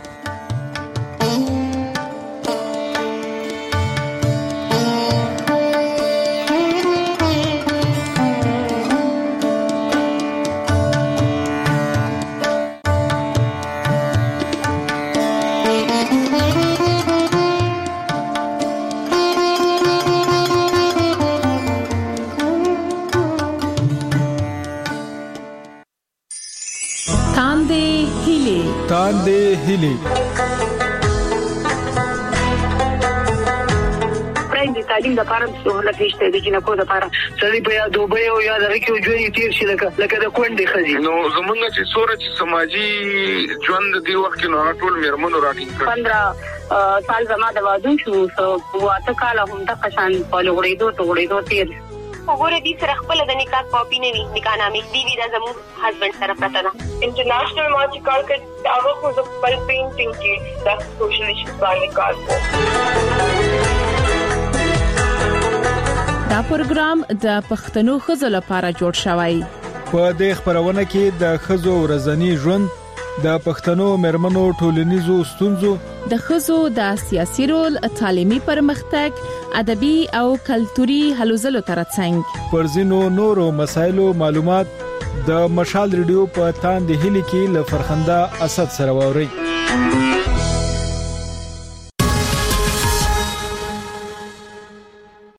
تاندې هلي د تعلیم د لپاره سہولت نشته د جنکو د لپاره سړي په یاد دوبه او یاد راکې ژوند تیر شي لکه لکه د کونډې خزي نو زمونږ چې سورج سماجی ژوند دی وخت نو ټول میرمنو راټینګ پندرہ سال زما د وادو شو واته کال هم د قشان په لوړېدو ته وړېدو تیر وګوره دې سره خپل د نکاح کاپی نه وي نکاح نامې دی وی د زمو هسبند سره پته ده. انټرنیشنل مارچ کال کې هغه خو د خپل پینټینګ کې د سوشل ایشوز باندې کار کوي. دا پروګرام د پښتنو ښځو لپاره جوړ شوی. په دې خبرونه کې د ښځو ورځنی ژوند، د پښتنو مېرمنو ټولنیزو ستونزو، د ښځو د سیاسي رول، تعلیمي پرمختګ، ادبي او کلتوري هلو ځلو ترڅنګ پر ځینو نورو مسایلو معلومات د مشال ریډیو په تاند هلي کې له فرخنده اسد سره واوري.